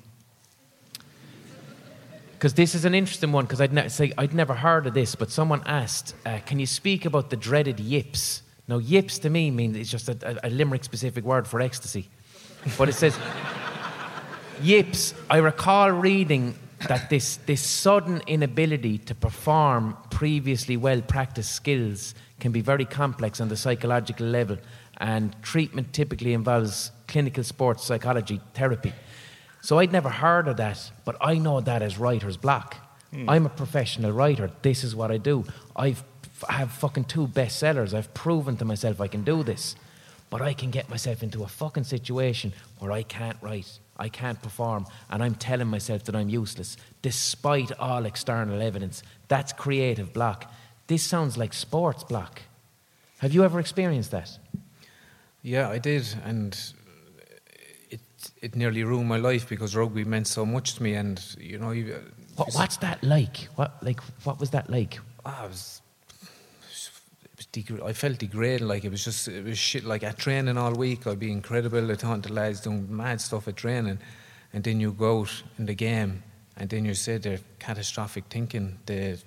because this is an interesting one, because I'd never heard of this, but someone asked, can you speak about the dreaded yips? Now, yips to me means it's just a Limerick-specific word for ecstasy. But it says, yips. I recall reading that this sudden inability to perform previously well-practiced skills can be very complex on the psychological level, and treatment typically involves clinical sports psychology therapy. So I'd never heard of that, but I know that as writer's block. I'm a professional writer. This is what I do. I have fucking 2 bestsellers. I've proven to myself I can do this. But I can get myself into a fucking situation where I can't write, I can't perform, and I'm telling myself that I'm useless, despite all external evidence. That's creative block. This sounds like sports block. Have you ever experienced that? Yeah, I did, and it nearly ruined my life, because rugby meant so much to me. And you know, what's that like? What was that like? I felt degraded. Like it was shit. Like at training all week, I'd be incredible. I thought the lads doing mad stuff at training, and then you go out in the game, and then you say they're catastrophic thinking. There's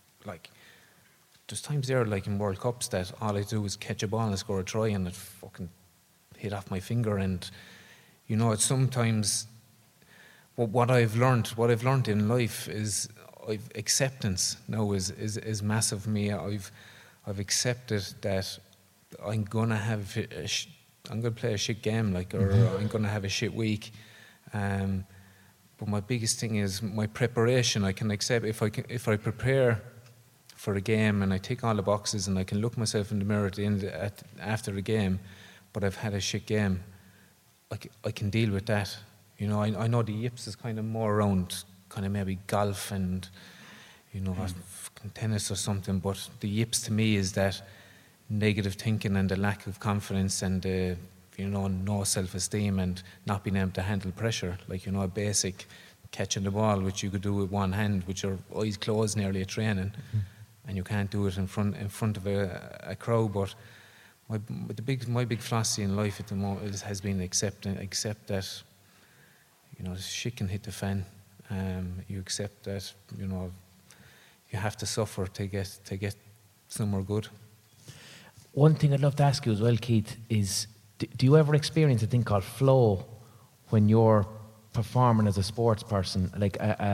times there, like in World Cups, that all I do is catch a ball and score a try, and it fucking hit off my finger. And you know, it's sometimes what I've learned in life is acceptance now is massive for me. I've accepted that I'm gonna play a shit game, or I'm gonna have a shit week. But my biggest thing is my preparation. I can accept if I prepare for a game and I tick all the boxes and I can look myself in the mirror after the game, but I've had a shit game, I can deal with that. You know, I know the yips is kind of more around kind of maybe golf and, you know, tennis or something, but the yips to me is that negative thinking and the lack of confidence and no self-esteem and not being able to handle pressure. Like, you know, a basic catching the ball, which you could do with one hand, with your eyes closed nearly at training, and you can't do it in front of a crowd. But my big philosophy in life at the moment has been accept that, you know, shit can hit the fan. You accept that, you know, you have to suffer to get somewhere good. One thing I'd love to ask you as well, Keith, is do you ever experience a thing called flow when you're performing as a sports person? Like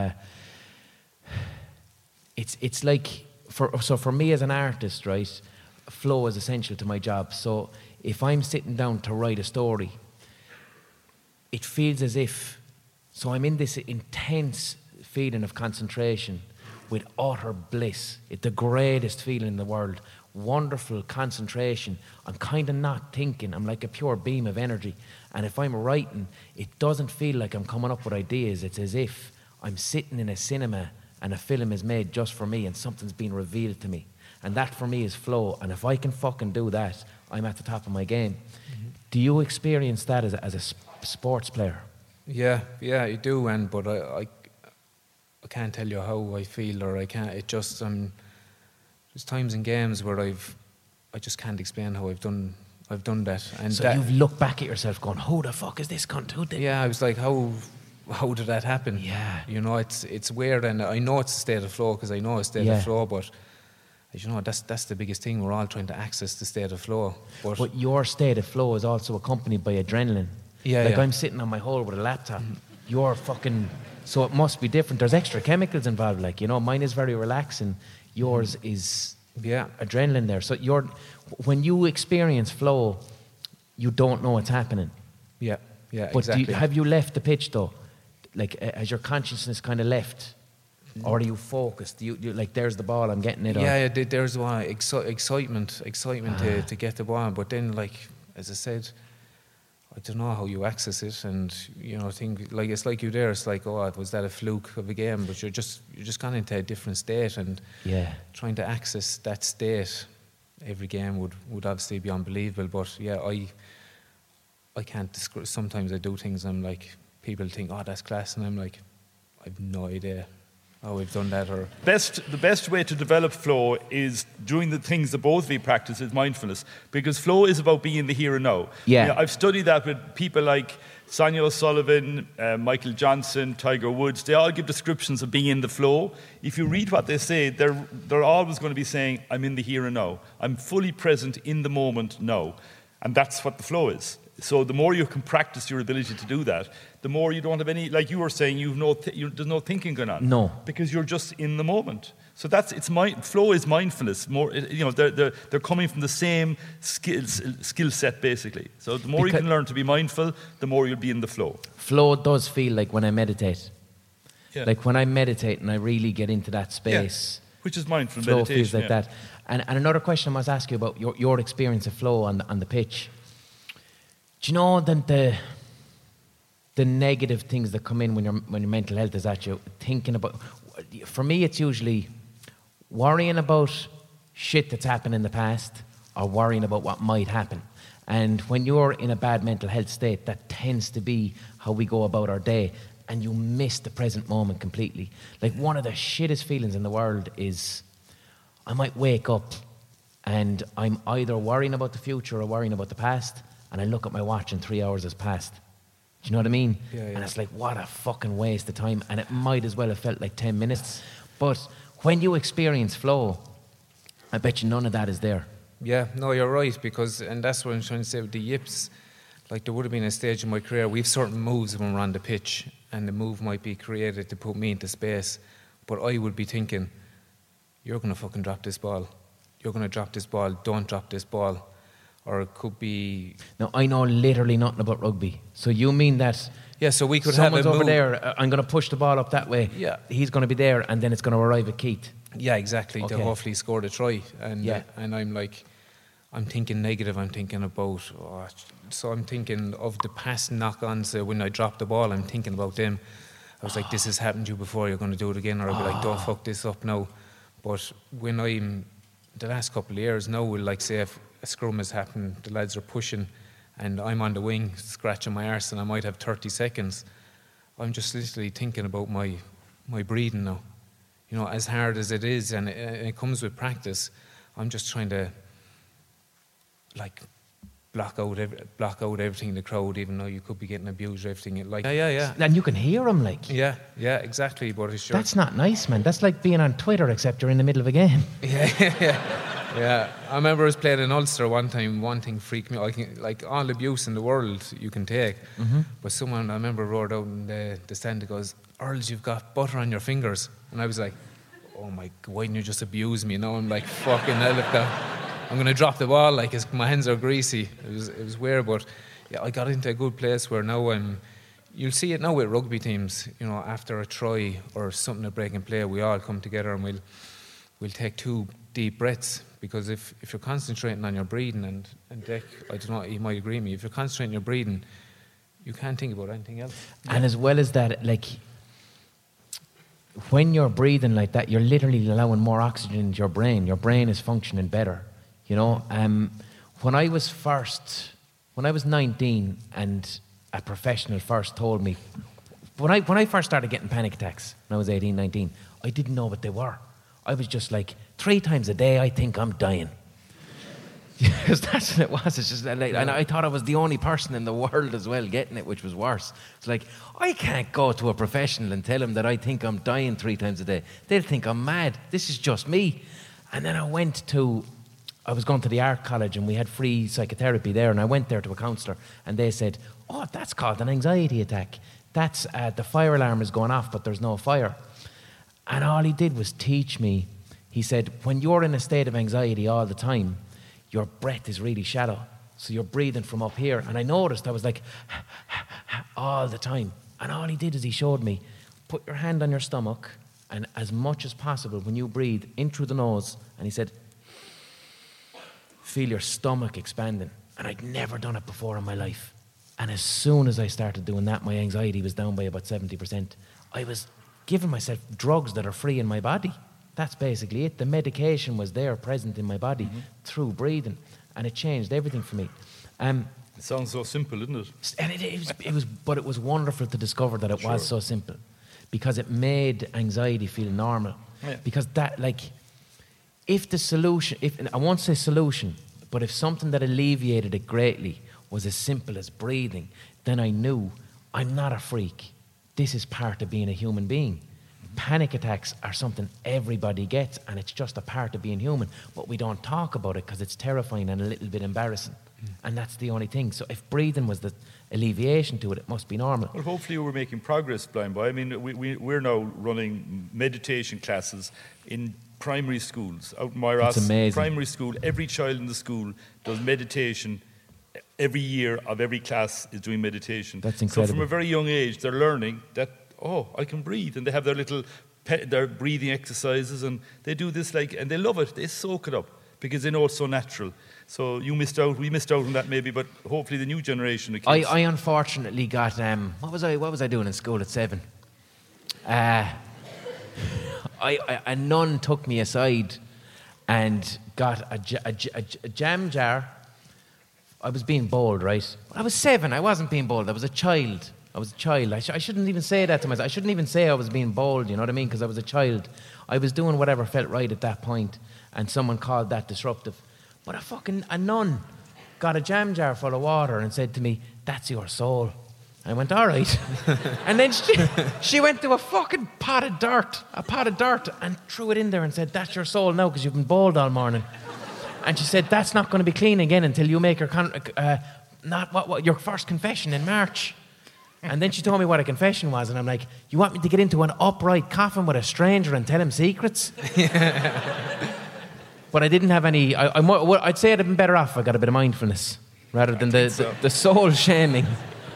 it's like for me as an artist, right? Flow is essential to my job. So if I'm sitting down to write a story, it feels as if, so I'm in this intense feeling of concentration with utter bliss. It's the greatest feeling in the world. Wonderful concentration. I'm kind of not thinking. I'm like a pure beam of energy. And if I'm writing, it doesn't feel like I'm coming up with ideas. It's as if I'm sitting in a cinema and a film is made just for me and something's being revealed to me. And that for me is flow. And if I can fucking do that, I'm at the top of my game. Mm-hmm. Do you experience that as a sports player? Yeah, I do. But I can't tell you how I feel, or I can't. It just there's times in games where I just can't explain how I've done that. And so you've looked back at yourself, going, "Who the fuck is this cunt? Who did?" Yeah, I was like, how did that happen? Yeah, you know, it's weird, and I know it's a state of flow because I know it's a state of flow, but. You know, that's the biggest thing. We're all trying to access the state of flow. But your state of flow is also accompanied by adrenaline. Yeah, like I'm sitting on my hole with a laptop. You're fucking... So it must be different. There's extra chemicals involved. Like, you know, mine is very relaxing. Yours is adrenaline there. So when you experience flow, you don't know what's happening. Yeah, But exactly. have you left the pitch though? Like, has your consciousness kind of left? Or are you focused? You like, there's the ball, I'm getting it. Yeah, there's one excitement to get the ball. But then, like, as I said, I don't know how you access it, and think like it's like you there. It's like, oh, was that a fluke of a game? But you're just gone into a different state, and trying to access that state every game would obviously be unbelievable. But yeah, I can't describe. Sometimes I do things, I'm like, people think, oh, that's class, and I'm like, I've no idea how we've done that. Or The best way to develop flow is doing the things that both of you practice is mindfulness, because flow is about being in the here and now. Yeah. I've studied that with people like Sonia O'Sullivan, Michael Johnson, Tiger Woods. They all give descriptions of being in the flow. If you read what they say, they're always going to be saying, I'm in the here and now. I'm fully present in the moment now. And that's what the flow is. So the more you can practice your ability to do that, the more you don't have any, like you were saying, there's no thinking going on. No. Because you're just in the moment. So flow is mindfulness. More, they're coming from the same skill set basically. So the more you can learn to be mindful, the more you'll be in the flow. Flow does feel like when I meditate. Yeah. Like when I meditate and I really get into that space. Yeah. Which is mindful flow meditation. Feels like that. And another question I must ask you about your experience of flow on the pitch. Do you know the negative things that come in when your mental health is at you? Thinking about, for me, it's usually worrying about shit that's happened in the past or worrying about what might happen. And when you're in a bad mental health state, that tends to be how we go about our day, and you miss the present moment completely. Like, one of the shittest feelings in the world is I might wake up and I'm either worrying about the future or worrying about the past, and I look at my watch and 3 hours has passed. Do you know what I mean? Yeah. And it's like, what a fucking waste of time. And it might as well have felt like 10 minutes. But when you experience flow, I bet you none of that is there. Yeah, no, you're right, and that's what I'm trying to say with the yips. Like, there would have been a stage in my career, we've certain moves when we're on the pitch, and the move might be created to put me into space, but I would be thinking, you're going to fucking drop this ball. You're going to drop this ball. Don't drop this ball. Or it could be... Now, I know literally nothing about rugby. So you mean that... Yeah, so we could someone's have a over move. there, I'm going to push the ball up that way. Yeah. He's going to be there, and then it's going to arrive at Keith. Yeah, exactly, Okay. to hopefully score the try. And Yeah. and I'm like, I'm thinking negative, I'm thinking about... so I'm thinking of the past knock-ons when I dropped the ball, I'm thinking about them. I was like, this has happened to you before, you're going to do it again. Or I'll be like, don't fuck this up now. But when I'm... The last couple of years now, we'll like say if a scrum has happened, the lads are pushing, and I'm on the wing scratching my arse, and I might have 30 seconds. I'm just literally thinking about my breathing now. You know, as hard as it is, and it comes with practice, I'm just trying to like block out everything in the crowd, even though you could be getting abused or everything. Like, yeah. And you can hear him, like. Yeah, exactly. But it's sure. That's not nice, man. That's like being on Twitter, except you're in the middle of a game. Yeah. I remember I was playing in Ulster one time. One thing freaked me out. Like, all abuse in the world you can take. Mm-hmm. But someone, I remember, roared out in the stand, that goes, "Earls, you've got butter on your fingers." And I was like, oh my God, why didn't you just abuse me? Now I'm like, fucking hell, I'm going to drop the ball, like, my hands are greasy. It was weird, but yeah, I got into a good place where now you'll see it now with rugby teams, you know, after a try or something to break and play, we all come together and we'll take 2 deep breaths, because if you're concentrating on your breathing, and Dick, I don't know, you might agree with me, if you're concentrating on your breathing, you can't think about anything else. And as well as that, like, when you're breathing like that, you're literally allowing more oxygen into your brain. Your brain is functioning better, you know. When I was 19 and a professional first told me, when I first started getting panic attacks when I was 18, 19, I didn't know what they were. I was just like, 3 times a day I think I'm dying. Because that's what it was. It's just like, and I thought I was the only person in the world as well getting it, which was worse. It's like, I can't go to a professional and tell him that I think I'm dying 3 times a day. They'll think I'm mad. This is just me. And then I was going to the art college, and we had free psychotherapy there, and I went there to a counsellor, and they said, oh, that's called an anxiety attack. That's the fire alarm is going off, but there's no fire. And all he did was teach me. He said, when you're in a state of anxiety all the time, your breath is really shallow. So you're breathing from up here. And I noticed I was like, all the time. And all he did is he showed me, put your hand on your stomach, and as much as possible, when you breathe, in through the nose. And he said, feel your stomach expanding. And I'd never done it before in my life. And as soon as I started doing that, my anxiety was down by about 70%. I was giving myself drugs that are free in my body. That's basically it. The medication was there, present in my body, through breathing. And it changed everything for me. It sounds so simple, isn't it? And it was wonderful to discover that it was so simple, because it made anxiety feel normal. Yeah. Because that, like, if the solution, I won't say solution, but if something that alleviated it greatly was as simple as breathing, then I knew I'm not a freak. This is part of being a human being. Panic attacks are something everybody gets, and it's just a part of being human. But we don't talk about it because it's terrifying and a little bit embarrassing. And that's the only thing. So if breathing was the alleviation to it, it must be normal. Well, hopefully we're making progress, Blind Boy. I mean, we're now running meditation classes in primary schools. Out in Moyross, That's amazing. Primary school, every child in the school does meditation. Every year of every class is doing meditation. That's incredible. So from a very young age, they're learning that, I can breathe. And they have their little their breathing exercises, and they do this and they love it. They soak it up because they know it's so natural. So we missed out on that maybe, but hopefully the new generation of kids. I unfortunately got, what was I doing in school at 7? A nun took me aside and got a jam jar. I was being bold, right? I was 7. I wasn't being bold. I was a child. I shouldn't even say that to myself. I shouldn't even say I was being bold, you know what I mean? Because I was a child. I was doing whatever felt right at that point, and someone called that disruptive. But a nun got a jam jar full of water and said to me, "That's your soul." I went, "All right." And then she went to a fucking pot of dirt, and threw it in there and said, "That's your soul now because you've been bold all morning." And she said, "That's not going to be clean again until you make your your first confession in March." And then she told me what a confession was, and I'm like, "You want me to get into an upright coffin with a stranger and tell him secrets?" But I didn't have any. I'd say I'd have been better off if I got a bit of mindfulness rather than the soul shaming.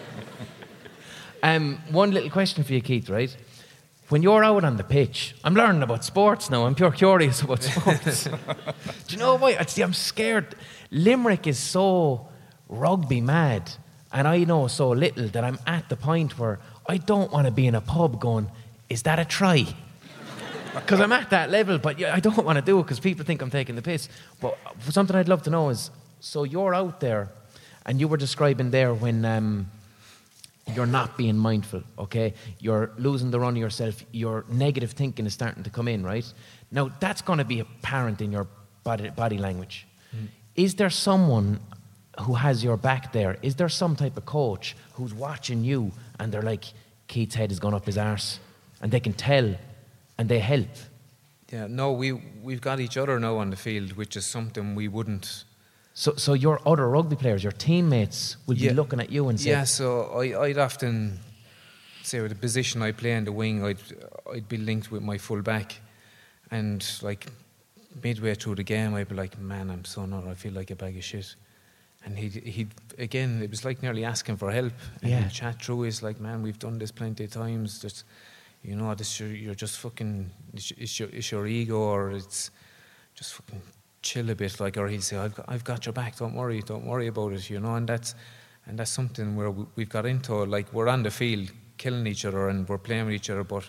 One little question for you, Keith, right? When you're out on the pitch, I'm learning about sports now. I'm pure curious about sports. Do you know why? I'm scared. Limerick is so rugby mad, and I know so little that I'm at the point where I don't want to be in a pub going, "Is that a try?" Because I'm at that level, but I don't want to do it because people think I'm taking the piss. But something I'd love to know is, so you're out there, and you were describing there when you're not being mindful, okay? You're losing the run of yourself. Your negative thinking is starting to come in, right? Now, that's going to be apparent in your body language. Is there someone who has your back there? Is there some type of coach who's watching you and they're like, Keith's head has gone up his arse, and they can tell and they help? Yeah, no, we've got each other now on the field, which is something we wouldn't. So your other rugby players, your teammates, will be looking at you and say... Yeah, so I'd often say with the position I play in the wing, I'd be linked with my full back, and like midway through the game, I'd be like, "Man, I'm so not. I feel like a bag of shit." And he'd again, it was like nearly asking for help. And he'd chat through. He's like, "Man, we've done this plenty of times. Just, you know, you're just fucking. It's your ego, or it's just fucking chill a bit." Like, or he'd say, "I've got your back. Don't worry about it." You know, and that's something where we've got into. Like, we're on the field killing each other and we're playing with each other, but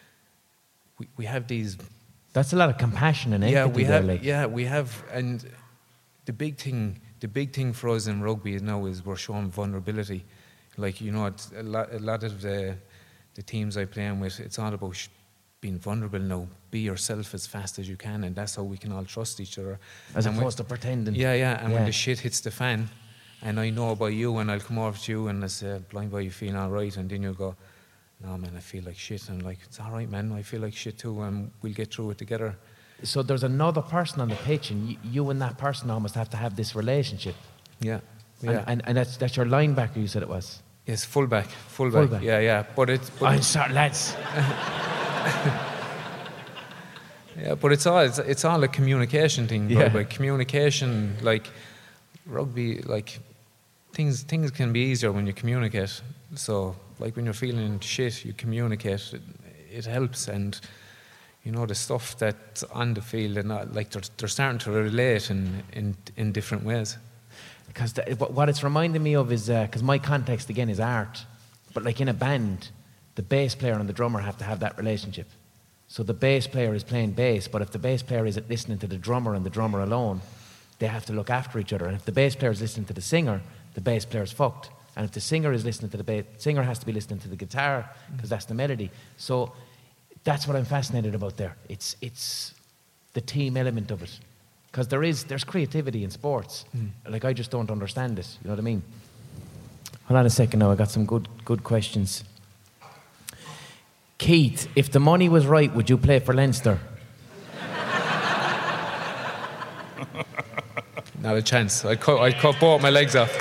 we have these. That's a lot of compassion and empathy. We have, and the big thing for us in rugby now is we're showing vulnerability. Like, you know, it's a lot of the teams I play with, it's all about being vulnerable now. Be yourself as fast as you can, and that's how we can all trust each other. As opposed to pretending. And when the shit hits the fan, and I know about you, and I'll come over to you and I say, "Blind Boy, you feeling all right?" And then you'll go, "No, man, I feel like shit." And I'm like, "It's all right, man, I feel like shit too, and we'll get through it together." So there's another person on the pitch, and you and that person almost have to have this relationship. Yeah. And that's your linebacker, you said it was? Yes, fullback. Yeah. I'm sorry, lads. Yeah, but it's all a communication thing. Yeah. Communication, like, rugby, like, things can be easier when you communicate. So, like, when you're feeling shit, you communicate. It helps, and you know the stuff that's on the field, and like they're starting to relate in different ways. Because what it's reminding me of is because my context again is art, but like in a band, the bass player and the drummer have to have that relationship. So the bass player is playing bass, but if the bass player isn't listening to the drummer and the drummer alone, they have to look after each other. And if the bass player is listening to the singer, the bass player's fucked. And if the singer is listening to the bass, singer has to be listening to the guitar because that's the melody. So that's what I'm fascinated about there. It's the team element of it. Because there's creativity in sports. Like, I just don't understand it. You know what I mean? Hold on a second now. I got some good questions. Keith, if the money was right, would you play for Leinster? Not a chance. I'd cut both my legs off.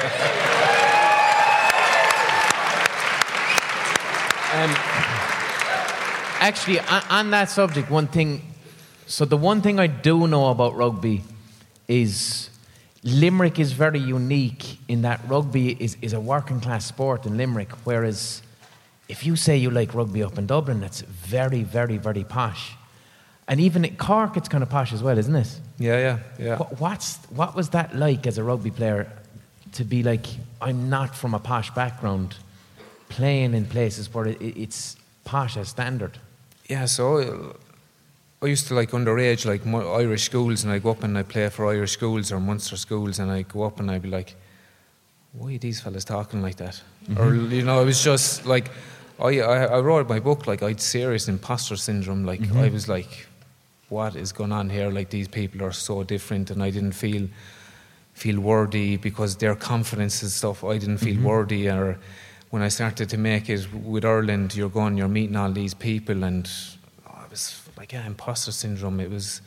Actually, on that subject, one thing... So the one thing I do know about rugby is Limerick is very unique in that rugby is a working class sport in Limerick, whereas if you say you like rugby up in Dublin, that's very, very, very posh. And even at Cork, it's kind of posh as well, isn't it? Yeah. What was that like as a rugby player to be like, I'm not from a posh background, playing in places where it's posh as standard? Yeah, so I used to like underage, like Irish schools, and I go up and I play for Irish schools or Munster schools, and I go up and I'd be like, why are these fellas talking like that? Or, you know, it was just like, I wrote my book, like, I had serious imposter syndrome. Like, I was like, what is going on here? Like, these people are so different, and I didn't feel worthy because their confidence and stuff, I didn't feel worthy. Or when I started to make it with Ireland, you're meeting all these people, and it was like, yeah, imposter syndrome. It was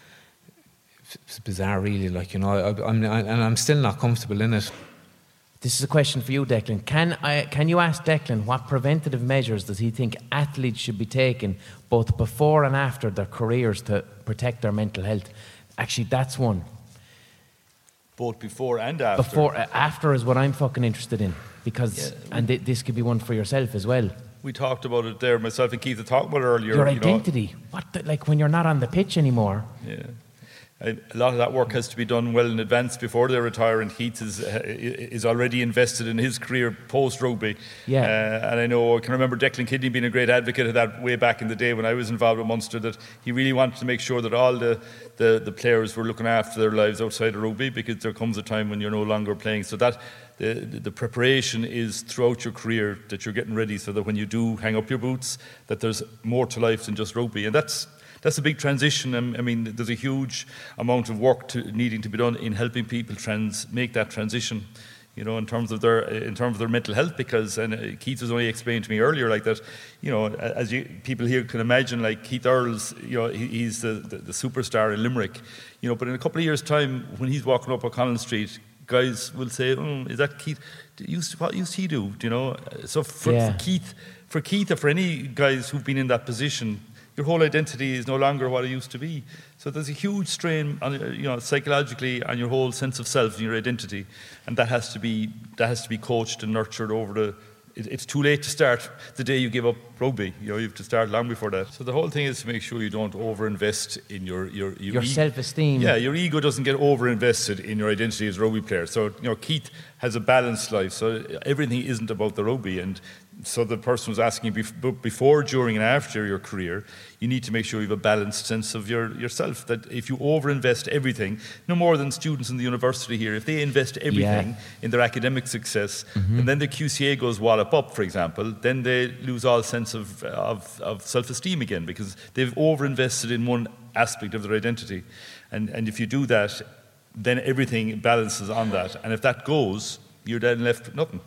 bizarre, really. Like, you know, I'm still not comfortable in it. This is a question for you, Declan. Can you ask Declan what preventative measures does he think athletes should be taking both before and after their careers to protect their mental health? Actually, that's one. Both before and after? After is what I'm fucking interested in. Because, this could be one for yourself as well. We talked about it there, myself and Keith had talked about it earlier. Your identity. Like when you're not on the pitch anymore. Yeah. A lot of that work has to be done well in advance before they retire, and Keith is already invested in his career post-rugby. Yeah. And I can remember Declan Kidney being a great advocate of that way back in the day when I was involved with Munster, that he really wanted to make sure that all the players were looking after their lives outside of rugby, because there comes a time when you're no longer playing. So that the preparation is throughout your career, that you're getting ready so that when you do hang up your boots, that there's more to life than just rugby. And that's a big transition. I mean, there's a huge amount of work needing to be done in helping people make that transition, you know, in terms of their mental health. Because, and Keith was only explained to me earlier, like that, you know, as people here can imagine, like Keith Earls, you know, he's the superstar in Limerick, you know, but in a couple of years' time, when he's walking up O'Connell Street, guys will say, "Is that Keith? What used he do?" Do you know? So for Keith, or for any guys who've been in that position, your whole identity is no longer what it used to be. So there's a huge strain on, you know, psychologically, on your whole sense of self and your identity, and that has to be coached and nurtured over it's too late to start the day you give up rugby. You know, you have to start long before that. So the whole thing is to make sure you don't overinvest in your self-esteem. Yeah, your ego doesn't get overinvested in your identity as a rugby player. So, you know, Keith has a balanced life, so everything isn't about the rugby. And so the person was asking before, during and after your career, you need to make sure you have a balanced sense of yourself. That if you overinvest everything, no more than students in the university here, if they invest everything in their academic success, and then the QCA goes wallop up, for example, then they lose all sense of self-esteem again, because they've overinvested in one aspect of their identity. And if you do that, then everything balances on that. And if that goes, you're then left with nothing.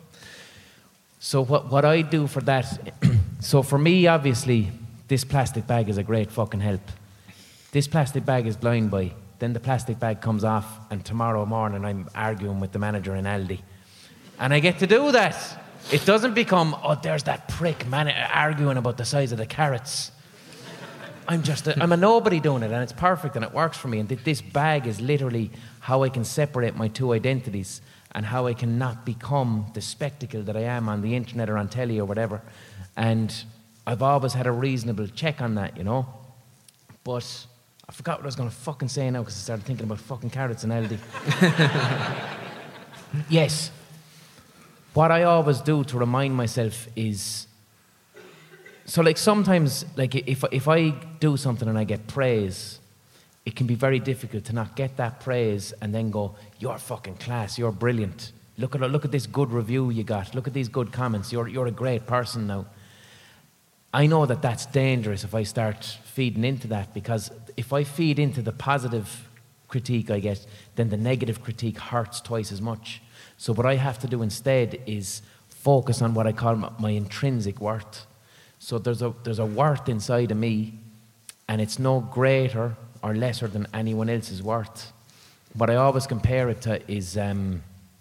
So what I do for that, so for me, obviously, this plastic bag is a great fucking help. This plastic bag is blind buy. Then the plastic bag comes off, and tomorrow morning I'm arguing with the manager in Aldi. And I get to do that. It doesn't become, there's that prick man arguing about the size of the carrots. I'm a nobody doing it, and it's perfect, and it works for me. And this bag is literally how I can separate my two identities and how I can not become the spectacle that I am on the internet or on telly or whatever. And I've always had a reasonable check on that, you know. But I forgot what I was going to fucking say now because I started thinking about fucking carrots and Aldi. Yes. What I always do to remind myself is... So, like, sometimes, like, if I do something and I get praise, it can be very difficult to not get that praise and then go, you're fucking class, you're brilliant. Look at this good review you got. Look at these good comments. You're a great person now. I know that that's dangerous if I start feeding into that, because if I feed into the positive critique I get, then the negative critique hurts twice as much. So what I have to do instead is focus on what I call my intrinsic worth. So there's a worth inside of me, and it's no greater or lesser than anyone else's worth. What I always compare it to is, do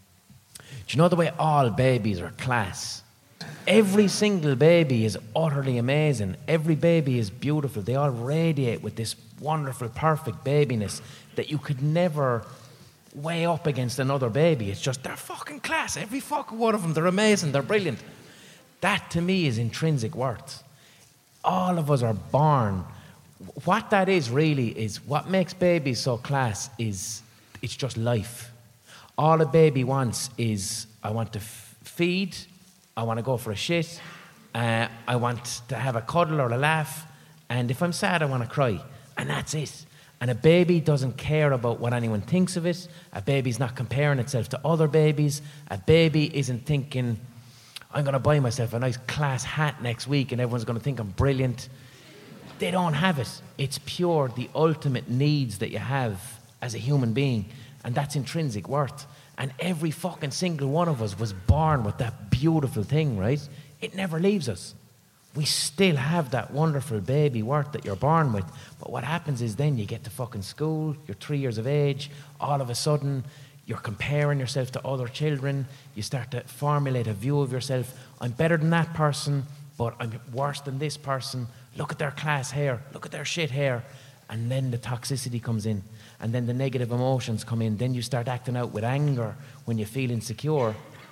you know the way all babies are class? Every single baby is utterly amazing. Every baby is beautiful. They all radiate with this wonderful, perfect babiness that you could never weigh up against another baby. It's just, they're fucking class. Every fucking one of them, they're amazing, they're brilliant. That, to me, is intrinsic worth. All of us are born. What that is really is what makes babies so class is it's just life. All a baby wants is, I want to feed, I want to go for a shit, I want to have a cuddle or a laugh, and if I'm sad, I want to cry. And that's it. And a baby doesn't care about what anyone thinks of it. A baby's not comparing itself to other babies. A baby isn't thinking, I'm going to buy myself a nice class hat next week and everyone's going to think I'm brilliant. They don't have it. It's pure, the ultimate needs that you have as a human being, and that's intrinsic worth. And every fucking single one of us was born with that beautiful thing, right? It never leaves us. We still have that wonderful baby worth that you're born with. But what happens is then you get to fucking school, you're 3 years of age, all of a sudden you're comparing yourself to other children, you start to formulate a view of yourself. I'm better than that person, but I'm worse than this person. Look at their class hair, look at their shit hair. And then the toxicity comes in, and then the negative emotions come in. Then you start acting out with anger when you feel insecure.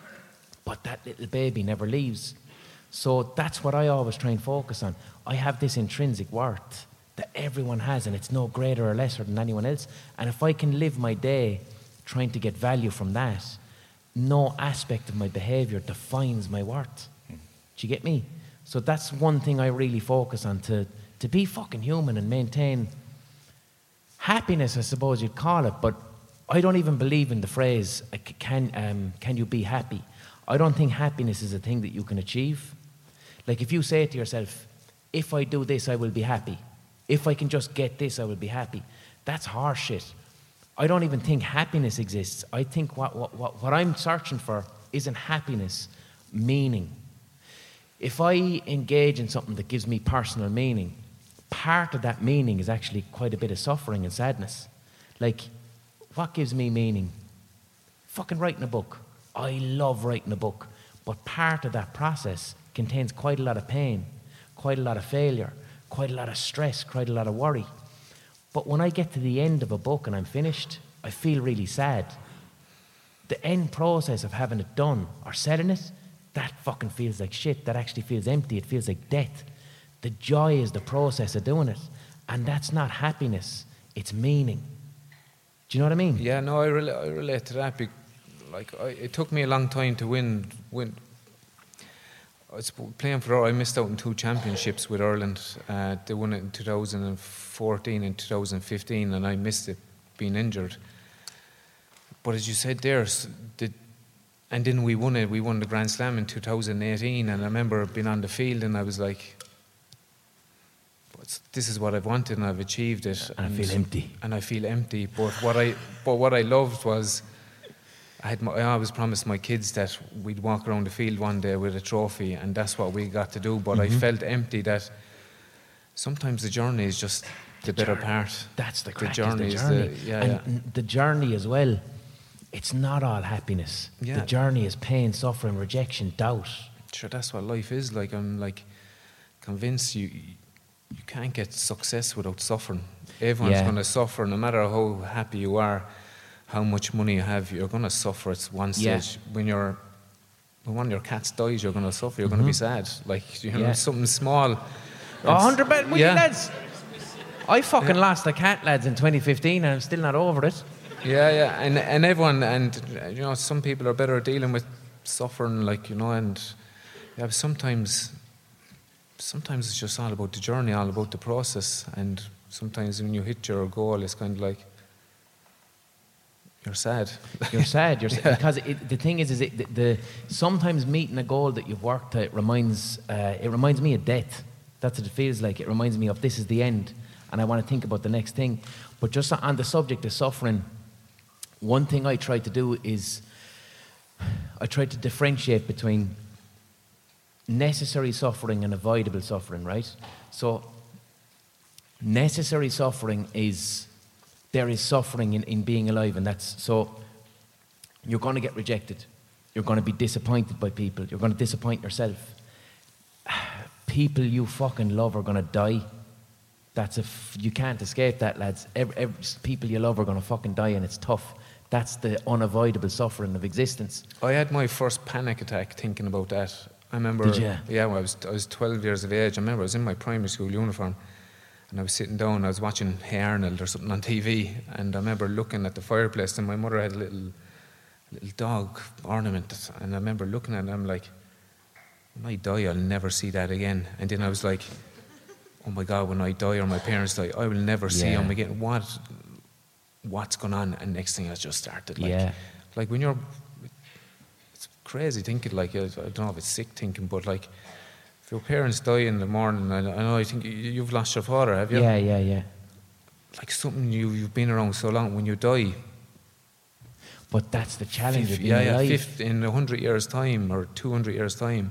But that little baby never leaves. So that's what I always try and focus on. I have this intrinsic worth that everyone has, and it's no greater or lesser than anyone else. And if I can live my day trying to get value from that, no aspect of my behaviour defines my worth. Do you get me? So that's one thing I really focus on, to be fucking human and maintain happiness, I suppose you'd call it. But I don't even believe in the phrase, can you be happy? I don't think happiness is a thing that you can achieve. Like if you say to yourself, if I do this, I will be happy. If I can just get this, I will be happy. That's harsh shit. I don't even think happiness exists. I think what I'm searching for isn't happiness, meaning. If I engage in something that gives me personal meaning, part of that meaning is actually quite a bit of suffering and sadness. Like, what gives me meaning? Fucking writing a book. I love writing a book. But part of that process contains quite a lot of pain, quite a lot of failure, quite a lot of stress, quite a lot of worry. But when I get to the end of a book and I'm finished, I feel really sad. The end process of having it done or selling it, that fucking feels like shit. That actually feels empty. It feels like death. The joy is the process of doing it. And that's not happiness. It's meaning. Do you know what I mean? Yeah, no, I relate to that. It took me a long time to win. I was playing for, I missed out on 2 championships with Ireland. They won it in 2014 and 2015, and I missed it, being injured. But as you said there, and then we won it. We won the Grand Slam in 2018, and I remember being on the field, and I was like, "This is what I've wanted, and I've achieved it." And I feel empty. And I feel empty. But what I loved was, I always promised my kids that we'd walk around the field one day with a trophy, and that's what we got to do. But I felt empty, that sometimes the journey is just the better part. That's the crack. The journey. The journey as well. It's not all happiness. Yeah. The journey is pain, suffering, rejection, doubt. Sure, that's what life is like. I'm like convinced you can't get success without suffering. Everyone's going to suffer, no matter how happy you are, how much money you have, you're going to suffer at one stage. When one of your cats dies, you're going to suffer, you're going to be sad. Like, you know, something small. 100 lads. I fucking lost a cat, lads, in 2015, and I'm still not over it. Yeah, and everyone, and you know, some people are better at dealing with suffering, like, you know, and sometimes it's just all about the journey, all about the process, and sometimes when you hit your goal, it's kind of like you're sad. You're sad because the thing is the sometimes meeting a goal that you've worked at reminds me of death. That's what it feels like. It reminds me of this is the end, and I want to think about the next thing. But just on the subject of suffering, one thing I try to do is I try to differentiate between necessary suffering and avoidable suffering, right? So necessary suffering is, there is suffering in being alive, and that's, so you're going to get rejected. You're going to be disappointed by people. You're going to disappoint yourself. People you fucking love are going to die. You can't escape that, lads. Every people you love are going to fucking die, and it's tough. That's the unavoidable suffering of existence. I had my first panic attack thinking about that. I remember. Did you? Yeah, when I was 12 years of age. I remember I was in my primary school uniform, and I was sitting down. I was watching Hey Arnold or something on TV, and I remember looking at the fireplace, and my mother had a little dog ornament, and I remember looking at it, and I'm like, when I die, I'll never see that again. And then I was like, oh my God, when I die or my parents die, I will never see them again. What's going on? And next thing I just started. Like when you're, it's crazy thinking, like, I don't know if it's sick thinking, but like, if your parents die in the morning, I know, I think you've lost your father, have you? Yeah. Like something you've been around so long, when you die. But that's the challenge of being alive. In 100 years' time or 200 years' time,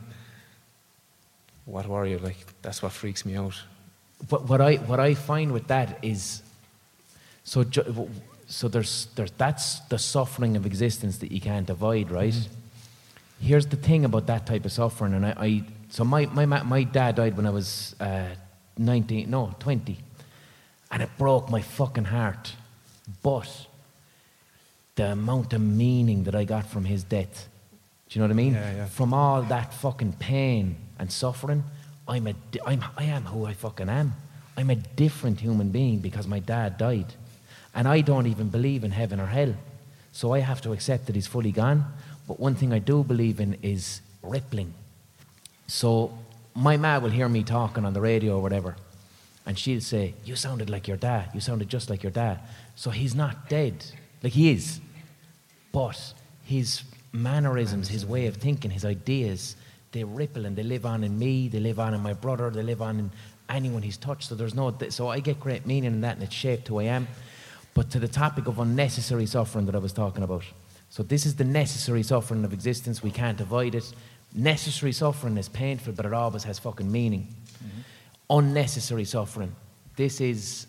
what were you? Like, that's what freaks me out. But what I find with that is, so there's that's the suffering of existence that you can't avoid, right? Mm-hmm. Here's the thing about that type of suffering, and so my dad died when I was 20, and it broke my fucking heart. But the amount of meaning that I got from his death, do you know what I mean? Yeah. From all that fucking pain and suffering, I am who I fucking am. I'm a different human being because my dad died. And I don't even believe in heaven or hell. So I have to accept that he's fully gone. But one thing I do believe in is rippling. So my ma will hear me talking on the radio or whatever, and she'll say, you sounded like your dad. You sounded just like your dad. So he's not dead. Like, he is. But his mannerisms, his way of thinking, his ideas, they ripple and they live on in me, they live on in my brother, they live on in anyone he's touched. So I get great meaning in that, and it's shaped who I am. But to the topic of unnecessary suffering that I was talking about. So this is the necessary suffering of existence. We can't avoid it. Necessary suffering is painful, but it always has fucking meaning. Mm-hmm. Unnecessary suffering. This is...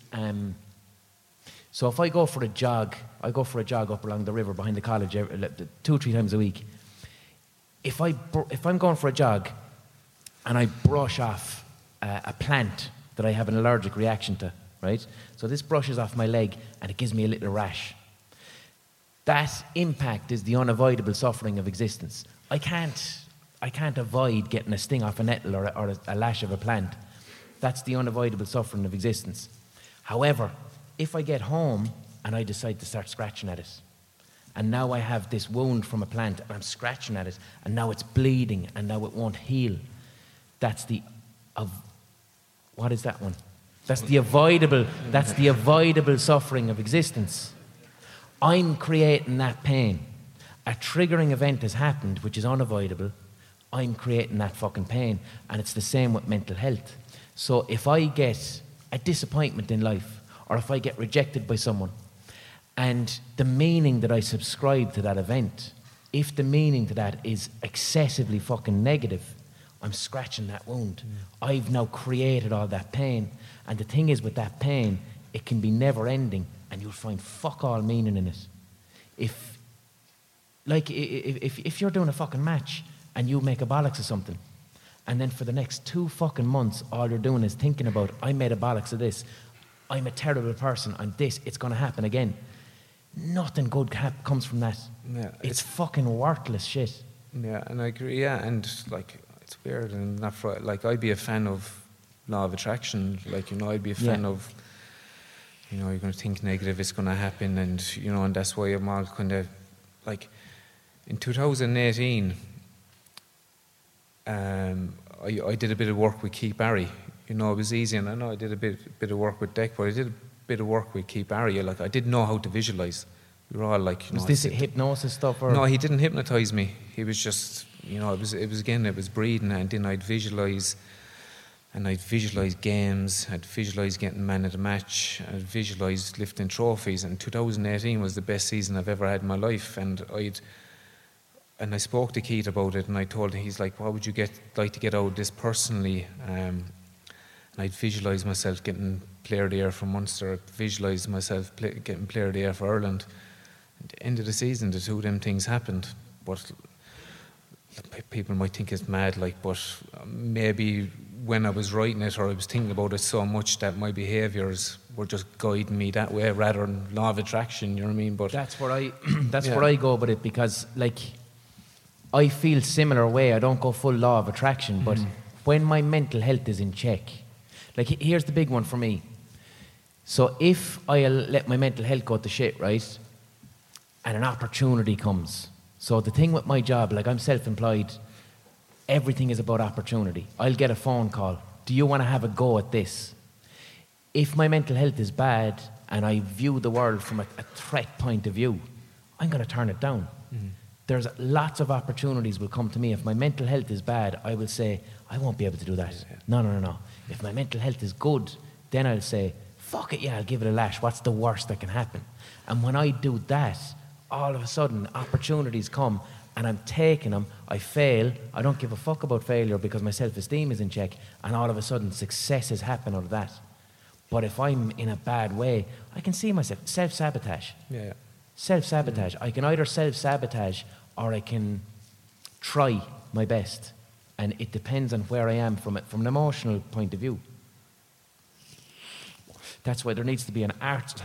so if I go for a jog up along the river behind the college 2-3 times a week. If I'm going for a jog and I brush off a plant that I have an allergic reaction to, right? So this brushes off my leg and it gives me a little rash. That impact is the unavoidable suffering of existence. I can't avoid getting a sting off a nettle or a lash of a plant. That's the unavoidable suffering of existence. However, if I get home and I decide to start scratching at it, and now I have this wound from a plant and I'm scratching at it, and now it's bleeding and now it won't heal, that's what is that one? That's the avoidable suffering of existence. I'm creating that pain. A triggering event has happened which is unavoidable. I'm creating that fucking pain. And it's the same with mental health. So if I get a disappointment in life, or if I get rejected by someone, and the meaning that I subscribe to that event, if the meaning to that is excessively fucking negative, I'm scratching that wound. I've now created all that pain. And the thing is, with that pain, it can be never ending, and you'll find fuck all meaning in it. If you're doing a fucking match and you make a bollocks of something, And then for the next 2 fucking months, all you're doing is thinking about, I made a bollocks of this. I'm a terrible person. I'm this. It's going to happen again. Nothing good comes from that. Yeah, it's fucking worthless shit. Yeah, and I agree. Yeah, and like it's weird and not like I'd be a fan of law of attraction. Like, you know, I'd be a fan of, you know, you're going to think negative, it's going to happen, and you know, and that's why I'm all kind of like in 2018. I did a bit of work with Keith Barry. You know, it was easy, and I know I did a bit of work with Deck, but I did a bit of work with Keith Barry. Like, I didn't know how to visualise. We were all like, you know, was this hypnosis stuff? Or? No, he didn't hypnotise me. He was just, you know, it was breathing, and then I'd visualise, and I'd visualise games. I'd visualise getting man of the match. I'd visualise lifting trophies. And 2018 was the best season I've ever had in my life. And I spoke to Keith about it, and I told him, he's like, what would you like to get out of this personally? And I'd visualise myself getting Player of the Year for Munster. I'd visualise myself getting Player of the Year for Ireland. At the end of the season, the two of them things happened. But people might think it's mad, like, but maybe when I was writing it, or I was thinking about it so much, that my behaviours were just guiding me that way rather than law of attraction, you know what I mean? But that's where I go with it, because like I feel similar way. I don't go full law of attraction, but when my mental health is in check, like here's the big one for me. So if I let my mental health go to shit, right, and an opportunity comes. So the thing with my job, like I'm self-employed, everything is about opportunity. I'll get a phone call. Do you want to have a go at this? If my mental health is bad and I view the world from a threat point of view, I'm going to turn it down. There's lots of opportunities will come to me. If my mental health is bad, I will say, I won't be able to do that. No. If my mental health is good, then I'll say, fuck it, yeah, I'll give it a lash. What's the worst that can happen? And when I do that, all of a sudden opportunities come and I'm taking them. I fail. I don't give a fuck about failure because my self-esteem is in check, and all of a sudden successes happen out of that. But if I'm in a bad way, I can see myself self-sabotage. Yeah. Self-sabotage. I can either self-sabotage or I can try my best, and it depends on where I am from an emotional point of view. That's why there needs to be an art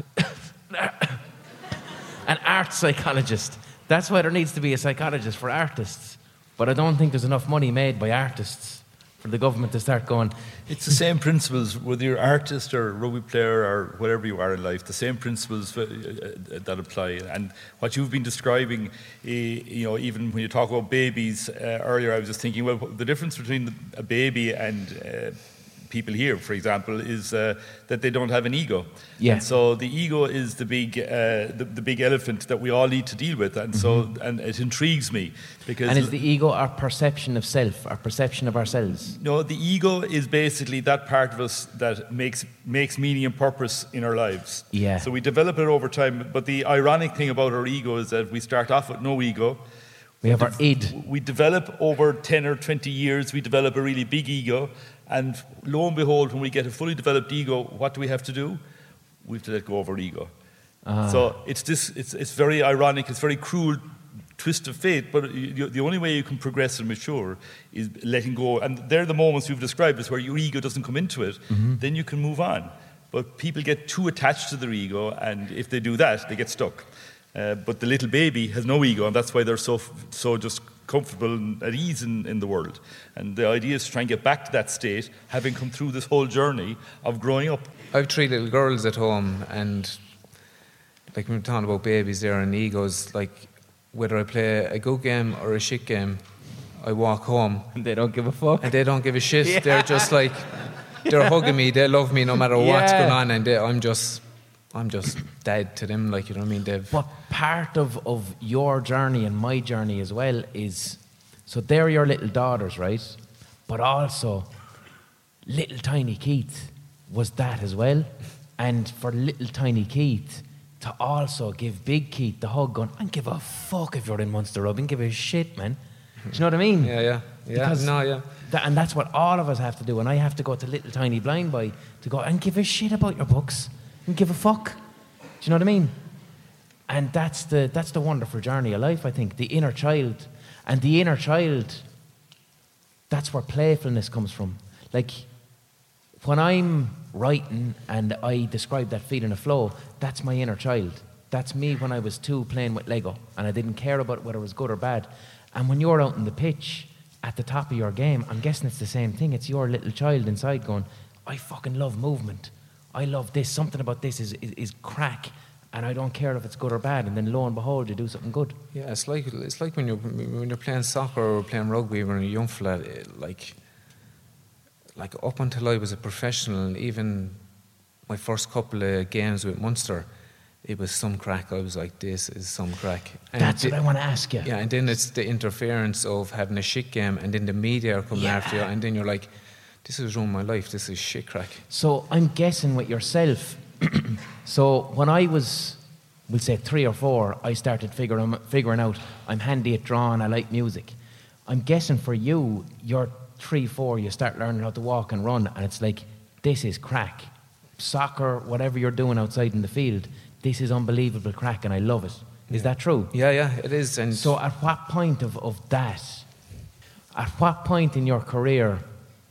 psychologist. That's why there needs to be a psychologist for artists. But I don't think there's enough money made by artists for the government to start going. It's the same principles, whether you're an artist or a rugby player or whatever you are in life, the same principles that apply. And what you've been describing, you know, even when you talk about babies earlier, I was just thinking, well, the difference between a baby and people here, for example, is that they don't have an ego. Yeah. And so the ego is the big elephant that we all need to deal with, and so and it intrigues me because. And is the ego our perception of self, our perception of ourselves? No, the ego is basically that part of us that makes meaning and purpose in our lives. Yeah. So we develop it over time. But the ironic thing about our ego is that we start off with no ego. We have our id. We develop over 10 or 20 years. We develop a really big ego. And lo and behold, when we get a fully developed ego, what do we have to do? We have to let go of our ego. So it's very ironic, it's very cruel twist of fate, but the only way you can progress and mature is letting go. And they're the moments you've described is where your ego doesn't come into it, then you can move on. But people get too attached to their ego, and if they do that, they get stuck. But the little baby has no ego, and that's why they're so just comfortable and at ease in the world. And the idea is to try and get back to that state, having come through this whole journey of growing up. I have 3 little girls at home, and like when we're talking about babies there and egos, like whether I play a good game or a shit game, I walk home. And they don't give a fuck. And they don't give a shit. Yeah. They're just like, they're hugging me, they love me no matter what's going on, and I'm just dead to them, like, you know what I mean? But part of your journey and my journey as well is, so they're your little daughters, right? But also, little tiny Keith was that as well. And for little tiny Keith to also give big Keith the hug, going, I don't give a fuck if you're in Munster Rugby, I don't give a shit, man. Do you know what I mean? Yeah. Because yeah. And that's what all of us have to do. And I have to go to little tiny blind boy to go and give a shit about your books. And give a fuck. Do you know what I mean? And that's the wonderful journey of life, I think. The inner child. And the inner child that's where playfulness comes from. Like, when I'm writing and I describe that feeling of flow, that's my inner child. That's me when I was 2 playing with Lego and I didn't care about whether it was good or bad. And when you're out on the pitch at the top of your game, I'm guessing it's the same thing. It's your little child inside going, I fucking love movement. I love this. Something about this is crack, and I don't care if it's good or bad. And then lo and behold, you do something good. Yeah, it's like when you're playing soccer or playing rugby when you're a young fella, like up until I was a professional, and even my first couple of games with Munster, it was some crack. I was like, this is some crack. And that's what I want to ask you. Yeah, and then it's the interference of having a shit game, and then the media are coming after you, and then you're like, this has ruined my life. This is shit crack. So I'm guessing with yourself. So when I was, we'll say 3 or 4, I started figuring out I'm handy at drawing, I like music. I'm guessing for you, you're 3, 4, you start learning how to walk and run, and it's like, this is crack. Soccer, whatever you're doing outside in the field, this is unbelievable crack, and I love it. Is that true? Yeah, it is. And so at what point of that, at what point in your career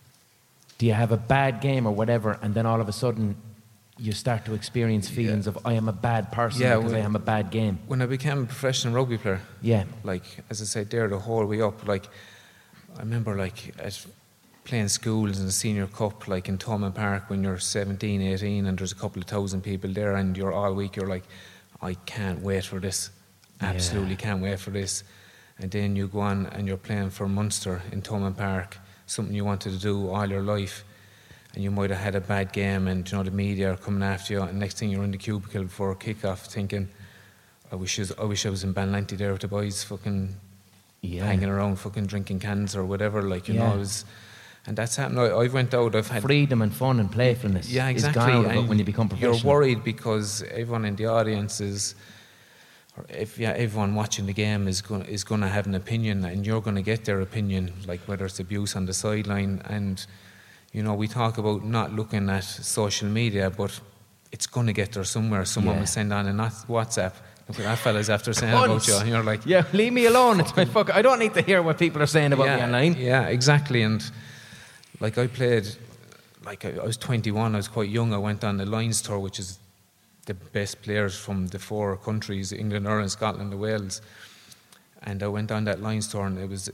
do you have a bad game or whatever, and then all of a sudden you start to experience feelings of, I am a bad person because I am a bad game? When I became a professional rugby player, like, as I said there, the whole way up, like, I remember, like, at playing schools in the senior cup, like in Thomond Park, when you're 17, 18, and there's a couple of thousand people there, and you're all week, you're like, I can't wait for this. Absolutely can't wait for this. And then you go on and you're playing for Munster in Thomond Park, something you wanted to do all your life, and you might have had a bad game, and, you know, the media are coming after you, and next thing you're in the cubicle before kick-off thinking, I wish I was in Ballinty there with the boys fucking hanging around, fucking drinking cans or whatever, like, you know, it was. And that's happened. I went out, I've had freedom and fun and playfulness. Yeah, exactly. Is gone out of it when you become professional. You're worried because everyone in the audience is, or everyone watching the game is going to have an opinion, and you're going to get their opinion, like whether it's abuse on the sideline. And, you know, we talk about not looking at social media, but it's going to get there somewhere. Someone will send on a WhatsApp. Look what that fella's after saying about you, and you're like, yeah, leave me alone. It's my fuck. I don't need to hear what people are saying about me online. Yeah, exactly. And like, I played, like, I was 21, I was quite young. I went on the Lions tour, which is the best players from the 4 countries, England, Ireland, Scotland, and Wales. And I went on that Lions tour, and it was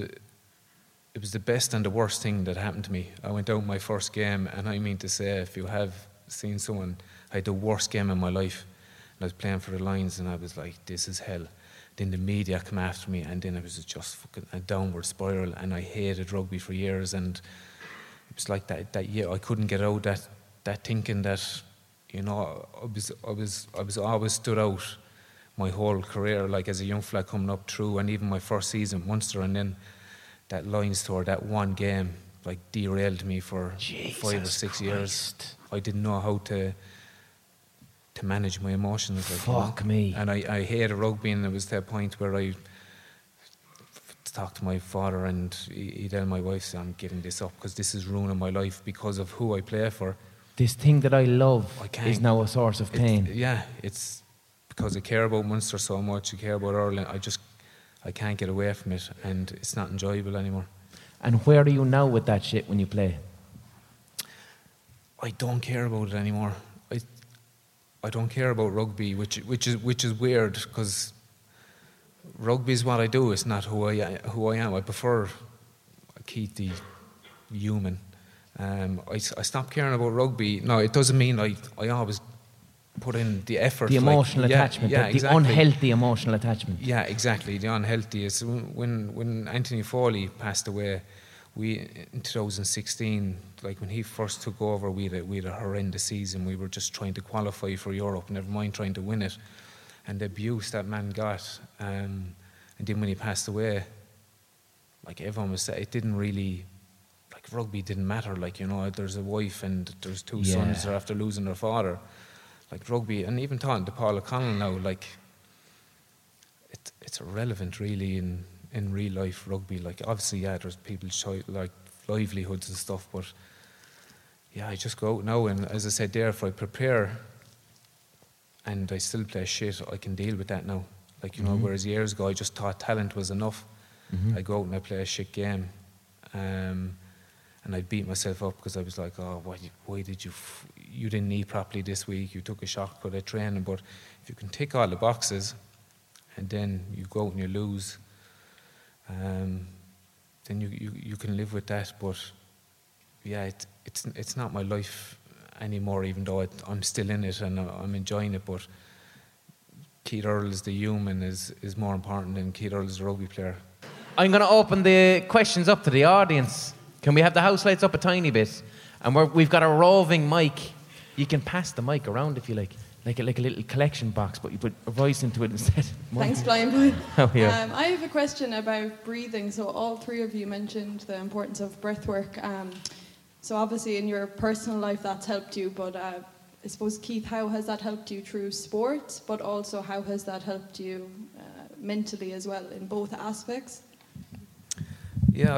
the best and the worst thing that happened to me. I went out my first game, and I mean to say, if you have seen someone, I had the worst game in my life. And I was playing for the Lions, and I was like, this is hell. Then the media come after me, and then it was just fucking a downward spiral, and I hated rugby for years. And it was like that year I couldn't get out that thinking that, you know, I was always stood out my whole career, like as a young fella coming up through, and even my first season at Munster, and then that Lions tour, that one game, like, derailed me for 5 or 6 years. I didn't know how to manage my emotions. Like, fuck me. And I hated rugby, and it was to a point where I talked to my father, and he told my wife, I'm giving this up because this is ruining my life because of who I play for. This thing that I love is now a source of pain. It's because I care about Munster so much, I care about Ireland, I can't get away from it, and it's not enjoyable anymore. And where are you now with that shit when you play? I don't care about it anymore. I don't care about rugby, which is weird, because rugby is what I do. It's not who I am. I prefer Keith the human. I stopped caring about rugby. No, it doesn't mean I always put in the effort. The emotional attachment, exactly. The unhealthy emotional attachment. Yeah, exactly. The unhealthy is when Anthony Foley passed away. We in 2016, like when he first took over, we had a horrendous season. We were just trying to qualify for Europe, never mind trying to win it. And the abuse that man got, and then when he passed away, like everyone was saying, it didn't really, like rugby didn't matter. Like, you know, there's a wife and there's 2 sons after losing their father. Like rugby, and even talking to Paul O'Connell now, like it's irrelevant really in real life rugby. Like obviously, there's people's like livelihoods and stuff, but I just go out now, and as I said there, if I prepare and I still play shit, I can deal with that now. Like, you know, whereas years ago I just thought talent was enough. I go out and I play a shit game, And I'd beat myself up because I was like, oh, why did you didn't eat properly this week, you took a shortcut at training. But if you can tick all the boxes and then you go out and you lose, then you can live with that. But yeah, it's not my life anymore, even though I'm still in it and I'm enjoying it. But Keith Earl is the human is more important than Keith Earl is the rugby player. I'm going to open the questions up to the audience. Can we have the house lights up a tiny bit? And we've got a roving mic. You can pass the mic around if you like a little collection box, but you put a voice into it instead. Thanks, Blind Boy. Oh, yeah. I have a question about breathing. So all three of you mentioned the importance of breath work. So obviously in your personal life that's helped you, but I suppose, Keith, how has that helped you through sports, but also how has that helped you mentally as well in both aspects? Yeah,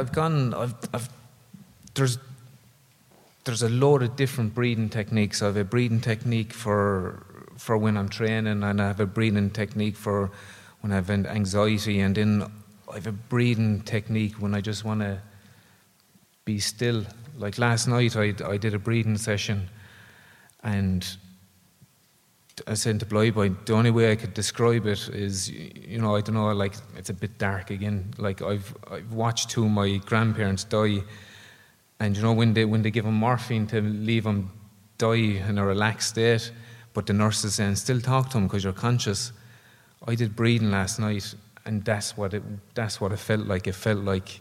there's a load of different breathing techniques. I have a breathing technique for when I'm training, and I have a breathing technique for when I have anxiety, and then I have a breathing technique when I just want to be still. Like last night, I did a breathing session, and I said to Bly Boy, the only way I could describe it is, I don't know, like it's a bit dark again. Like I've watched two of my grandparents die, and when they give them morphine to leave them die in a relaxed state, but the nurse is saying still talk to them because you're conscious. I did breathing last night, and that's what it felt like. It felt like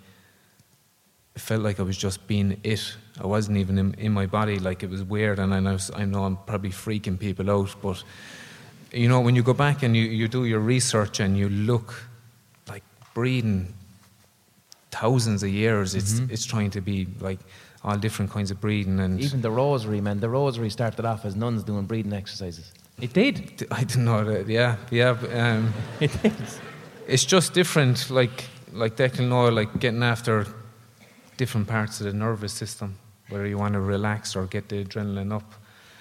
I was just being it. I wasn't even in my body. Like, it was weird, and I know I'm probably freaking people out, but when you go back and you do your research and you look, like, breathing thousands of years, it's trying to be like all different kinds of breathing. And even the rosary, man. The rosary started off as nuns doing breathing exercises. It did. I didn't know that. Yeah. It did. It's just different, like Declan know, like getting after different parts of the nervous system, whether you want to relax or get the adrenaline up.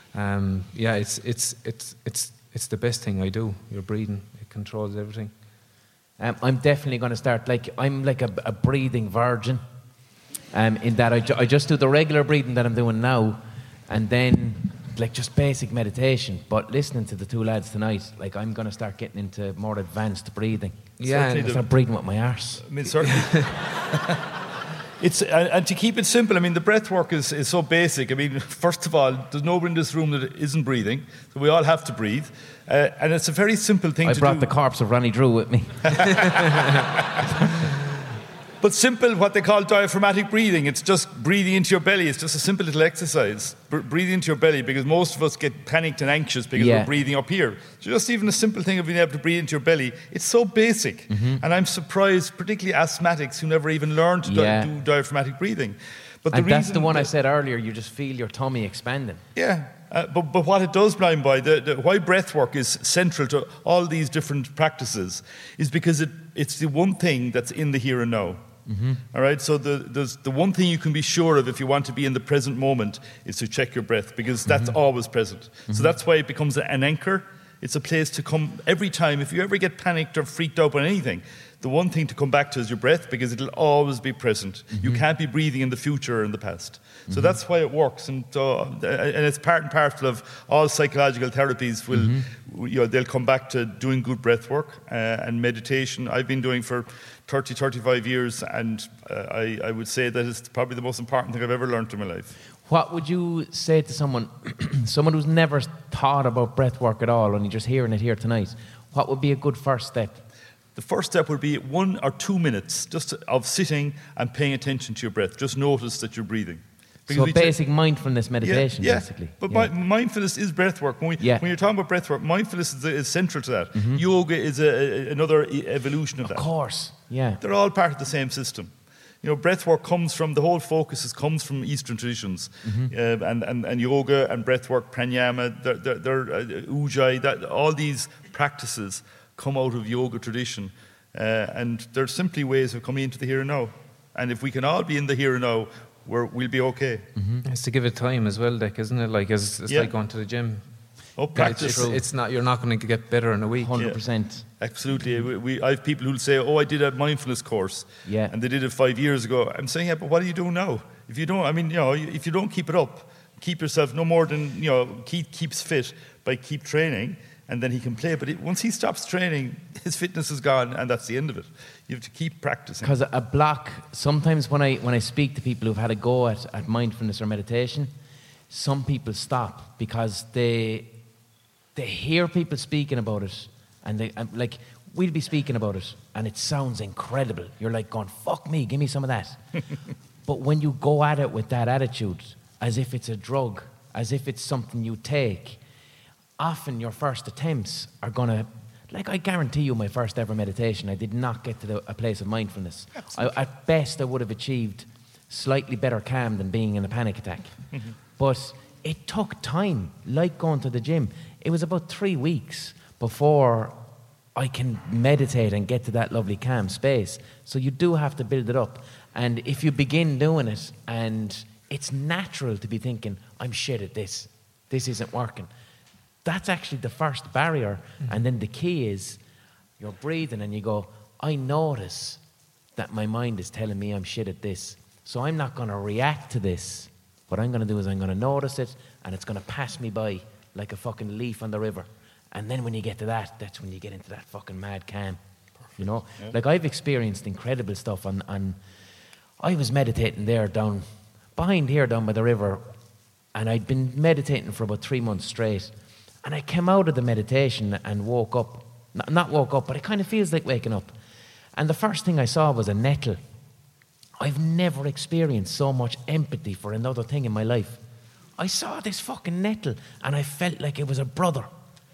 It's the best thing I do. Your breathing, it controls everything. I'm definitely going to start. I'm like a breathing virgin. In that I just do the regular breathing that I'm doing now, and then like just basic meditation. But listening to the two lads tonight, like I'm going to start getting into more advanced breathing. Yeah, I'm start breathing with my arse. I mean, certainly. And to keep it simple, I mean, the breath work is so basic. I mean, first of all, there's nobody in this room that isn't breathing, so we all have to breathe. And it's a very simple thing to do. I brought the corpse of Ronnie Drew with me. But simple, what they call diaphragmatic breathing. It's just breathing into your belly. It's just a simple little exercise. Breathing into your belly, because most of us get panicked and anxious because we're breathing up here. So just even a simple thing of being able to breathe into your belly, it's so basic. Mm-hmm. And I'm surprised, particularly asthmatics who never even learned to do diaphragmatic breathing. But that's the one I said earlier, you just feel your tummy expanding. Yeah. But what it does, Blind Boy, why breath work is central to all these different practices is because it's the one thing that's in the here and now. Mm-hmm. All right, so the one thing you can be sure of if you want to be in the present moment is to check your breath, because that's always present. Mm-hmm. So that's why it becomes an anchor. It's a place to come every time. If you ever get panicked or freaked out on anything, the one thing to come back to is your breath, because it'll always be present. Mm-hmm. You can't be breathing in the future or in the past. So that's why it works, and it's part and parcel of all psychological therapies. They'll come back to doing good breath work and meditation. I've been doing for 30, 35 years, and I would say that it's probably the most important thing I've ever learned in my life. What would you say to someone who's never thought about breath work at all, and you're just hearing it here tonight? What would be a good first step? The first step would be 1 or 2 minutes just of sitting and paying attention to your breath. Just notice that you're breathing. So basic mindfulness meditation, basically. But mindfulness is breath work. When you're talking about breath work, mindfulness is central to that. Mm-hmm. Yoga is another evolution of that. Of course, yeah. They're all part of the same system. Breath work comes from, the whole focus comes from Eastern traditions. Mm-hmm. And yoga and breath work, pranayama, they're ujjayi, all these practices come out of yoga tradition. And they're simply ways of coming into the here and now. And if we can all be in the here and now, we'll be okay. Mm-hmm. It's to give it time as well, Dick, isn't it? Like, it's like going to the gym. Oh, practice. It's not. You're not going to get better in a week. 100%. Absolutely. I have people who'll say, I did a mindfulness course. Yeah. And they did it 5 years ago. I'm saying, but what are you doing now? If you don't, if you don't keep it up, keep yourself no more than, Keith keeps fit by keep training, and then he can play. But once he stops training, his fitness is gone, and that's the end of it. You have to keep practicing. Because a block, sometimes when I speak to people who've had a go at mindfulness or meditation, some people stop because they hear people speaking about it, and we'll be speaking about it, and it sounds incredible. You're like going, fuck me, give me some of that. But when you go at it with that attitude, as if it's a drug, as if it's something you take, often your first attempts are going to, I guarantee you my first ever meditation, I did not get to a place of mindfulness. At best, I would have achieved slightly better calm than being in a panic attack. But it took time, like going to the gym. It was about 3 weeks before I can meditate and get to that lovely calm space. So you do have to build it up. And if you begin doing it, and it's natural to be thinking, I'm shit at this isn't working. That's actually the first barrier. And then the key is you're breathing and you go, I notice that my mind is telling me I'm shit at this. So I'm not going to react to this. What I'm going to do is I'm going to notice it, and it's going to pass me by like a fucking leaf on the river. And then when you get to that, that's when you get into that fucking mad calm. You know? Yeah. I've experienced incredible stuff on I was meditating there down by the river, and I'd been meditating for about 3 months straight. And I came out of the meditation and woke up. Not woke up, but it kind of feels like waking up. And the first thing I saw was a nettle. I've never experienced so much empathy for another thing in my life. I saw this fucking nettle, and I felt like it was a brother.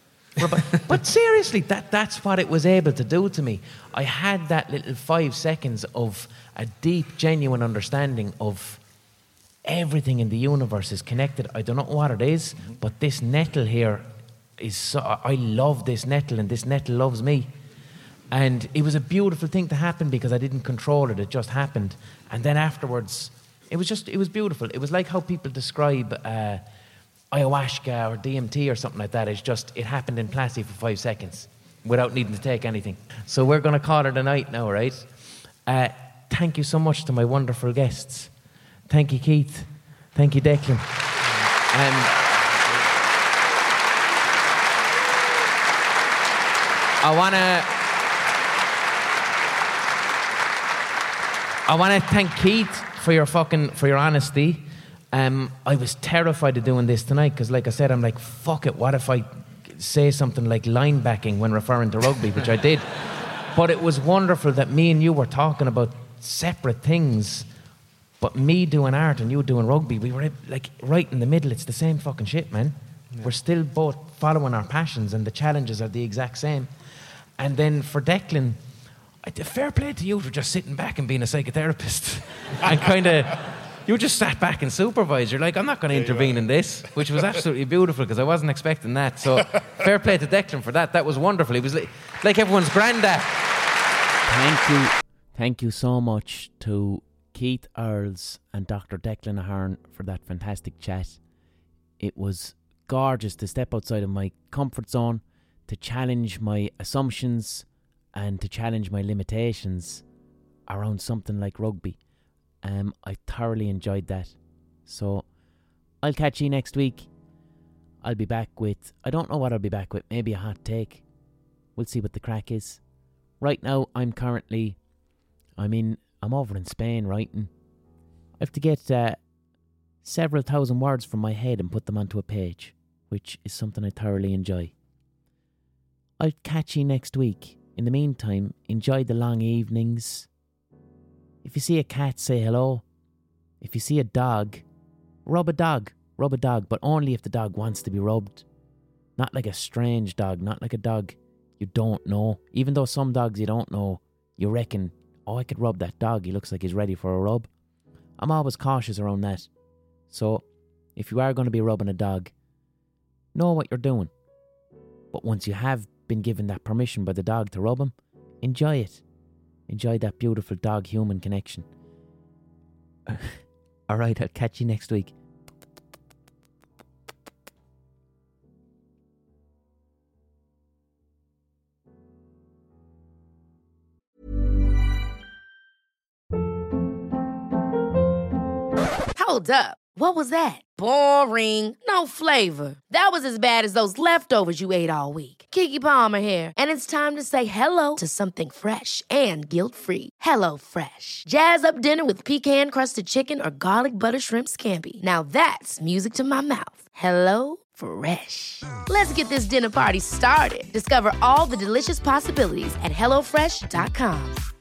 But seriously, that's what it was able to do to me. I had that little 5 seconds of a deep, genuine understanding of everything in the universe is connected. I don't know what it is, but this nettle here is so... I love this nettle, and this nettle loves me. And it was a beautiful thing to happen because I didn't control it. It just happened. And then afterwards, it was beautiful. It was like how people describe ayahuasca or DMT or something like that. It happened in Plassey for 5 seconds without needing to take anything. So we're going to call it a night now, right? Thank you so much to my wonderful guests. Thank you, Keith. Thank you, Declan. I want to thank Keith for your honesty. I was terrified of doing this tonight because, like I said, I'm like, fuck it, what if I say something like linebacking when referring to rugby, which I did. But it was wonderful that me and you were talking about separate things, but me doing art and you doing rugby, we were like right in the middle. It's the same fucking shit, man. Yeah. We're still both following our passions, and the challenges are the exact same. And then for Declan, fair play to you for just sitting back and being a psychotherapist and kind of, you just sat back and supervised. You're like, I'm not going to intervene in this, which was absolutely beautiful because I wasn't expecting that. So fair play to Declan for that. That was wonderful. It was like everyone's granddad. Thank you so much to Keith Earls and Dr. Declan Ahern for that fantastic chat. It was gorgeous to step outside of my comfort zone, to challenge my assumptions and to challenge my limitations around something like rugby. I thoroughly enjoyed that. So I'll catch you next week. I'll be back with, I don't know what I'll be back with, maybe a hot take. We'll see what the crack is. Right now, I'm over in Spain writing. I have to get several thousand words from my head and put them onto a page, which is something I thoroughly enjoy. I'll catch you next week. In the meantime, enjoy the long evenings. If you see a cat, say hello. If you see a dog, rub a dog, but only if the dog wants to be rubbed. Not like a strange dog, not like a dog you don't know. Even though some dogs you don't know, you reckon, I could rub that dog, he looks like he's ready for a rub. I'm always cautious around that. So, if you are going to be rubbing a dog, know what you're doing. But once you have been given that permission by the dog to rub him, enjoy it. Enjoy that beautiful dog-human connection. Alright, I'll catch you next week. Hold up. What was that? Boring. No flavor. That was as bad as those leftovers you ate all week. Keke Palmer here, and it's time to say hello to something fresh and guilt-free. Hello Fresh. Jazz up dinner with pecan-crusted chicken or garlic butter shrimp scampi. Now that's music to my mouth. Hello Fresh. Let's get this dinner party started. Discover all the delicious possibilities at HelloFresh.com.